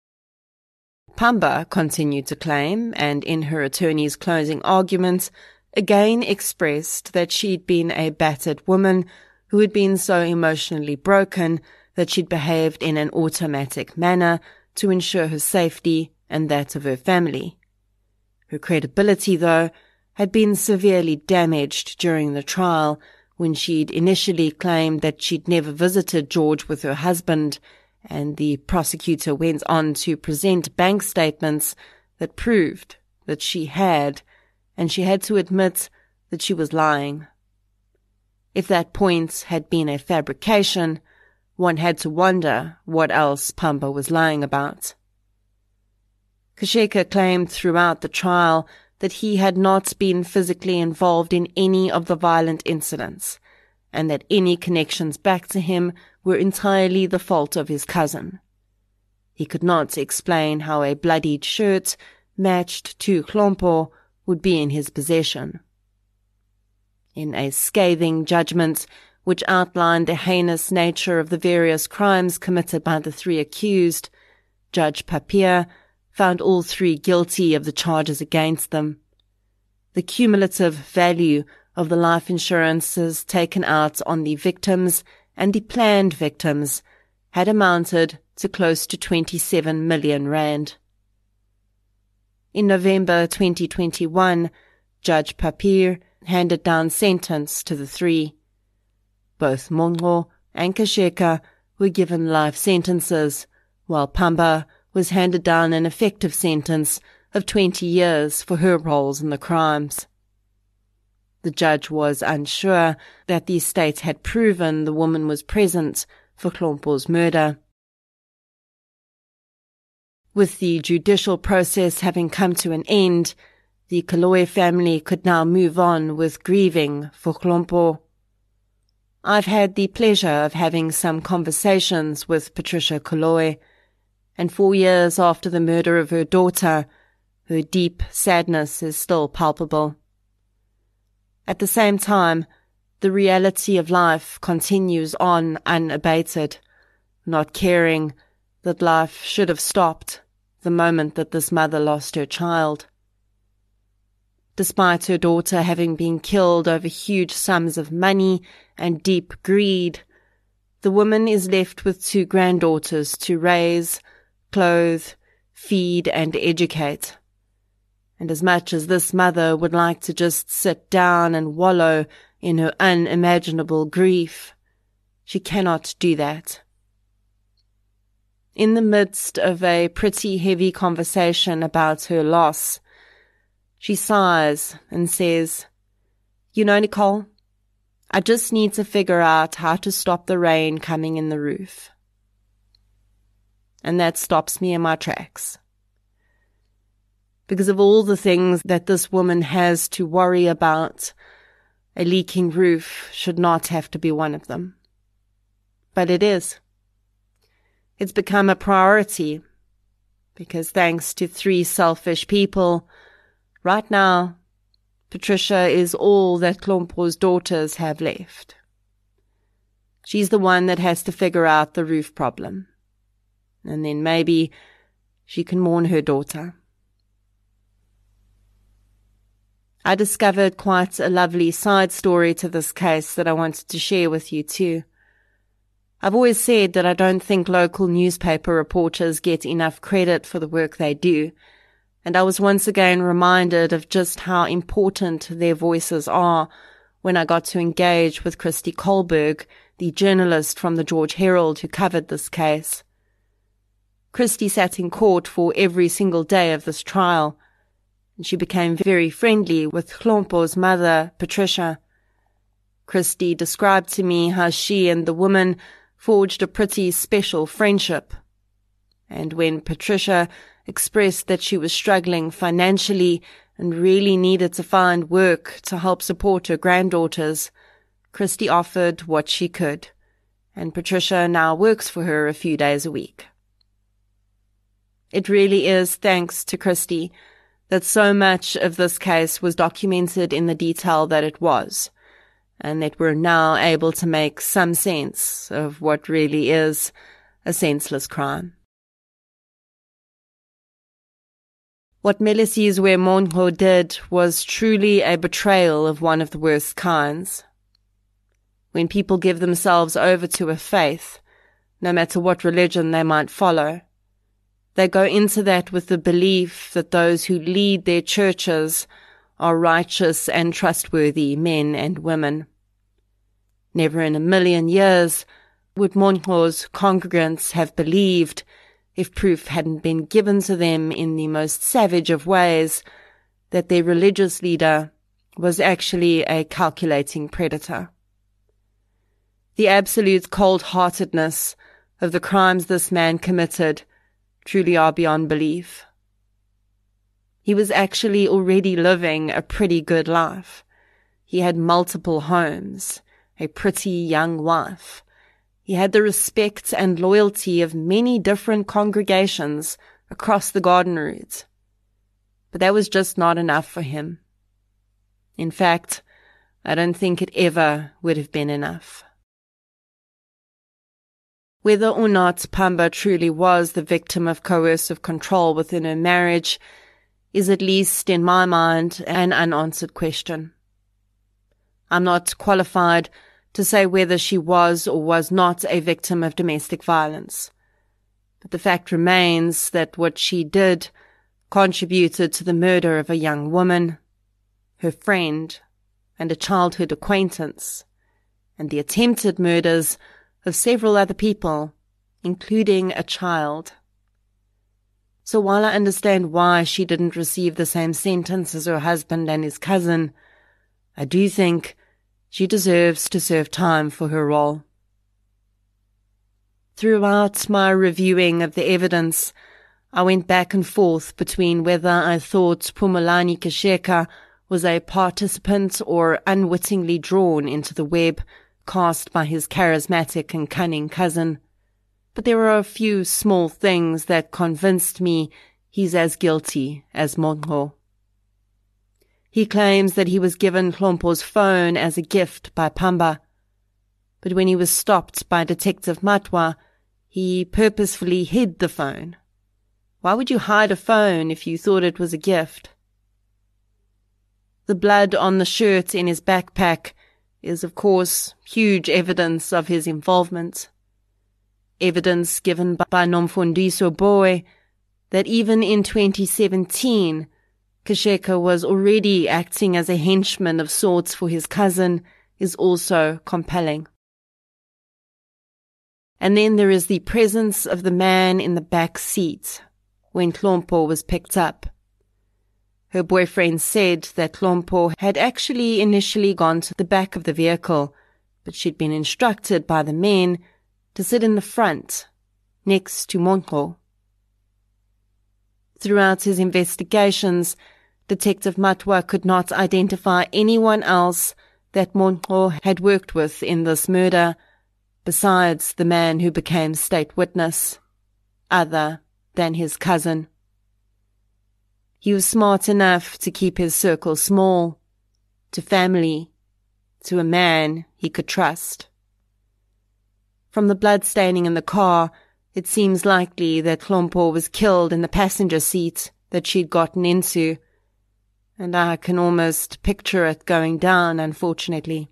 Pamba continued to claim, and in her attorney's closing argument, again expressed that she'd been a battered woman who had been so emotionally broken that she'd behaved in an automatic manner to ensure her safety and that of her family. Her credibility, though, had been severely damaged during the trial when she'd initially claimed that she'd never visited George with her husband, and the prosecutor went on to present bank statements that proved that she had, and she had to admit that she was lying. If that point had been a fabrication, one had to wonder what else Pamba was lying about. Kasheka claimed throughout the trial that he had not been physically involved in any of the violent incidents, and that any connections back to him were entirely the fault of his cousin. He could not explain how a bloodied shirt matched to Klompo would be in his possession. In a scathing judgment which outlined the heinous nature of the various crimes committed by the three accused, Judge Papier found all three guilty of the charges against them. The cumulative value of the life insurances taken out on the victims and the planned victims had amounted to close to twenty-seven million rand. In November twenty twenty-one, Judge Papier handed down sentence to the three. Both Monro and Kasheka were given life sentences, while Pamba was handed down an effective sentence of twenty years for her roles in the crimes. The judge was unsure that the state had proven the woman was present for Klompo's murder. With the judicial process having come to an end, the Kaloe family could now move on with grieving for Klompo. I've had the pleasure of having some conversations with Patricia Kaloe, and four years after the murder of her daughter, her deep sadness is still palpable. At the same time, the reality of life continues on unabated, not caring that life should have stopped the moment that this mother lost her child. Despite her daughter having been killed over huge sums of money and deep greed, the woman is left with two granddaughters to raise, clothe, feed, and educate. And as much as this mother would like to just sit down and wallow in her unimaginable grief, she cannot do that. In the midst of a pretty heavy conversation about her loss, she sighs and says, "You know, Nicole, I just need to figure out how to stop the rain coming in the roof." And that stops me in my tracks. Because of all the things that this woman has to worry about, a leaking roof should not have to be one of them. But it is. It's become a priority, because thanks to three selfish people, right now, Patricia is all that Klompo's daughters have left. She's the one that has to figure out the roof problem. And then maybe she can mourn her daughter. I discovered quite a lovely side story to this case that I wanted to share with you too. I've always said that I don't think local newspaper reporters get enough credit for the work they do, and I was once again reminded of just how important their voices are when I got to engage with Christy Kohlberg, the journalist from the George Herald who covered this case. Christy sat in court for every single day of this trial, and she became very friendly with Klompo's mother, Patricia. Christy described to me how she and the woman forged a pretty special friendship. And when Patricia expressed that she was struggling financially and really needed to find work to help support her granddaughters, Christy offered what she could, and Patricia now works for her a few days a week. It really is thanks to Christie that so much of this case was documented in the detail that it was, and that we're now able to make some sense of what really is a senseless crime. What Melisizwe Mongo did was truly a betrayal of one of the worst kinds. When people give themselves over to a faith, no matter what religion they might follow, they go into that with the belief that those who lead their churches are righteous and trustworthy men and women. Never in a million years would Mongo's congregants have believed, if proof hadn't been given to them in the most savage of ways, that their religious leader was actually a calculating predator. The absolute cold-heartedness of the crimes this man committed truly are beyond belief. He was actually already living a pretty good life. He had multiple homes, a pretty young wife. He had the respect and loyalty of many different congregations across the Garden Route. But that was just not enough for him. In fact, I don't think it ever would have been enough. Whether or not Pamba truly was the victim of coercive control within her marriage is, at least in my mind, an unanswered question. I'm not qualified to say whether she was or was not a victim of domestic violence. But the fact remains that what she did contributed to the murder of a young woman, her friend, and a childhood acquaintance, and the attempted murders of several other people, including a child. So while I understand why she didn't receive the same sentence as her husband and his cousin, I do think she deserves to serve time for her role. Throughout my reviewing of the evidence, I went back and forth between whether I thought Phumolani Kasheka was a participant or unwittingly drawn into the web cast by his charismatic and cunning cousin. But there were a few small things that convinced me he's as guilty as Mongo. He claims that he was given Hlompo's phone as a gift by Pamba, but when he was stopped by Detective Matwa, he purposefully hid the phone. Why would you hide a phone if you thought it was a gift? The blood on the shirt in his backpack is, of course, huge evidence of his involvement. Evidence given by Nomfundiso Boy that even in twenty seventeen, Kasheka was already acting as a henchman of sorts for his cousin is also compelling. And then there is the presence of the man in the back seat when Hlompo was picked up. Her boyfriend said that Hlompo had actually initially gone to the back of the vehicle, but she'd been instructed by the men to sit in the front, next to Mongo. Throughout his investigations, Detective Matwa could not identify anyone else that Mongo had worked with in this murder, besides the man who became state witness, other than his cousin. He was smart enough to keep his circle small, to family, to a man he could trust. From the blood staining in the car, it seems likely that Hlompo was killed in the passenger seat that she'd gotten into, and I can almost picture it going down, unfortunately.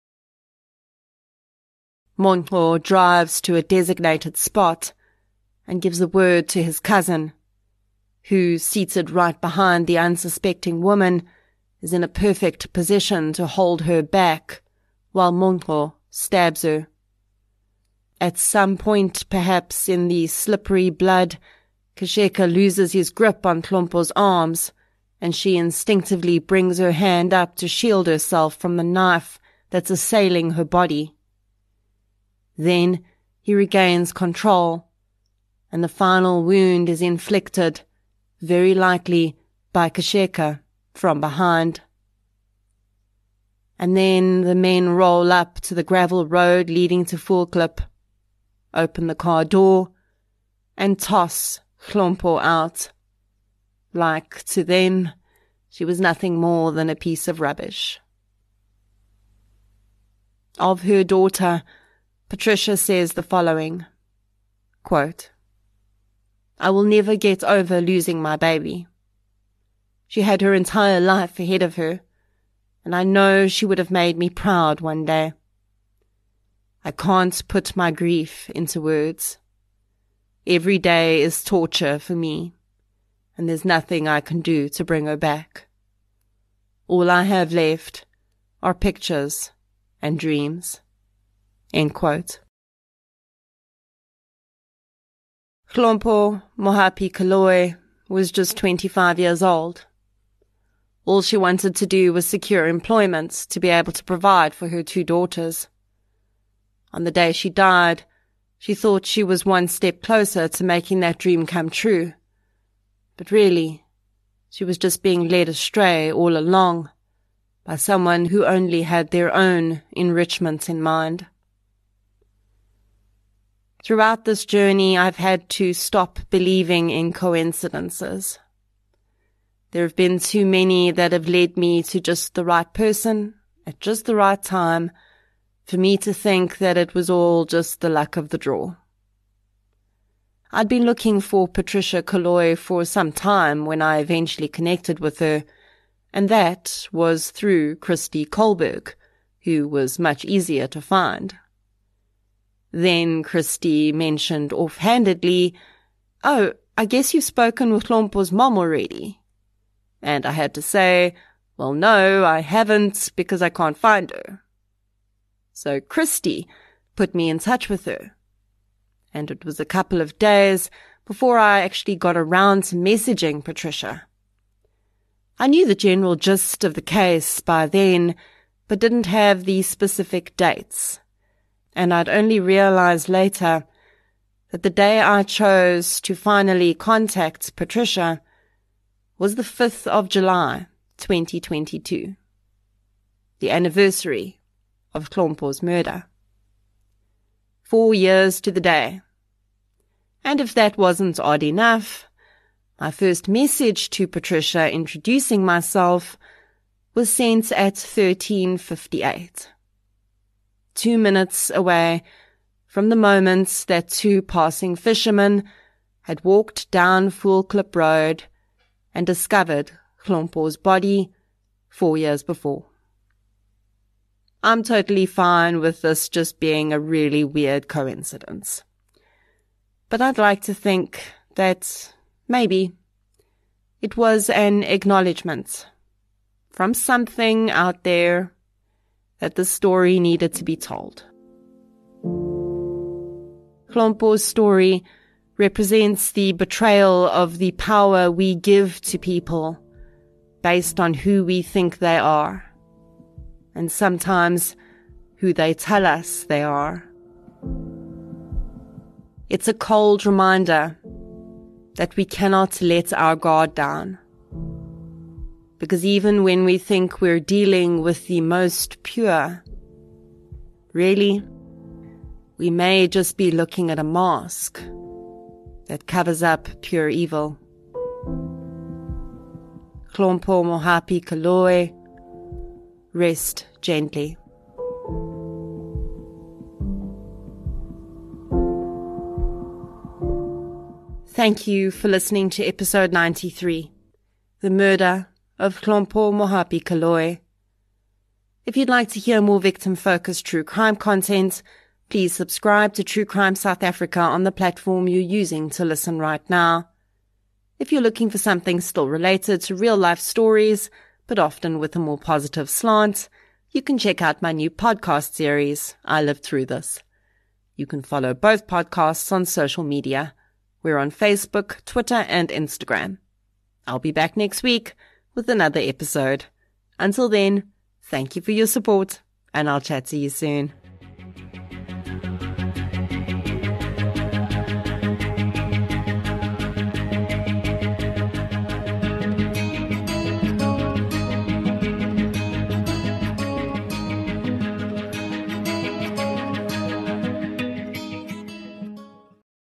Mongo drives to a designated spot and gives the word to his cousin, who, seated right behind the unsuspecting woman, is in a perfect position to hold her back while Mongo stabs her. At some point, perhaps in the slippery blood, Kasheka loses his grip on Hlompo's arms, and she instinctively brings her hand up to shield herself from the knife that's assailing her body. Then he regains control, and the final wound is inflicted, very likely by Kasheka, from behind. And then the men roll up to the gravel road leading to Voorklip, open the car door, and toss Hlompo out. Like, to them, she was nothing more than a piece of rubbish. Of her daughter, Patricia says the following, quote, I will never get over losing my baby. She had her entire life ahead of her, and I know she would have made me proud one day. I can't put my grief into words. Every day is torture for me, and there's nothing I can do to bring her back. All I have left are pictures and dreams. End quote. Hlompo Mohapi Kaloe was just twenty-five years old. All she wanted to do was secure employment to be able to provide for her two daughters. On the day she died, she thought she was one step closer to making that dream come true. But really, she was just being led astray all along by someone who only had their own enrichment in mind. Throughout this journey, I've had to stop believing in coincidences. There have been too many that have led me to just the right person at just the right time for me to think that it was all just the luck of the draw. I'd been looking for Patricia Kaloe for some time when I eventually connected with her, and that was through Christy Kohlberg, who was much easier to find. Then Christy mentioned offhandedly, oh, I guess you've spoken with Hlompo's mom already. And I had to say, well, no, I haven't because I can't find her. So Christy put me in touch with her. And it was a couple of days before I actually got around to messaging Patricia. I knew the general gist of the case by then, but didn't have the specific dates. And I'd only realized later that the day I chose to finally contact Patricia was the fifth of July, twenty twenty-two, the anniversary of Hlompo's murder. Four years to the day. And if that wasn't odd enough, my first message to Patricia introducing myself was sent at thirteen fifty-eight. Two minutes away from the moment that two passing fishermen had walked down Full Clip Road and discovered Hlompo's body four years before. I'm totally fine with this just being a really weird coincidence. But I'd like to think that maybe it was an acknowledgement from something out there that the story needed to be told. Hlompo's story represents the betrayal of the power we give to people based on who we think they are, and sometimes who they tell us they are. It's a cold reminder that we cannot let our guard down. Because even when we think we're dealing with the most pure, really, we may just be looking at a mask that covers up pure evil. Hlompo Mohapi Kaloe, rest gently. Thank you for listening to episode ninety-three, The Murder of Hlompo Mohapi Kaloe. If you'd like to hear more victim-focused true crime content, please subscribe to True Crime South Africa on the platform you're using to listen right now. If you're looking for something still related to real-life stories, but often with a more positive slant, you can check out my new podcast series, I Lived Through This. You can follow both podcasts on social media. We're on Facebook, Twitter, and Instagram. I'll be back next week with another episode. Until then, thank you for your support, and I'll chat to you soon.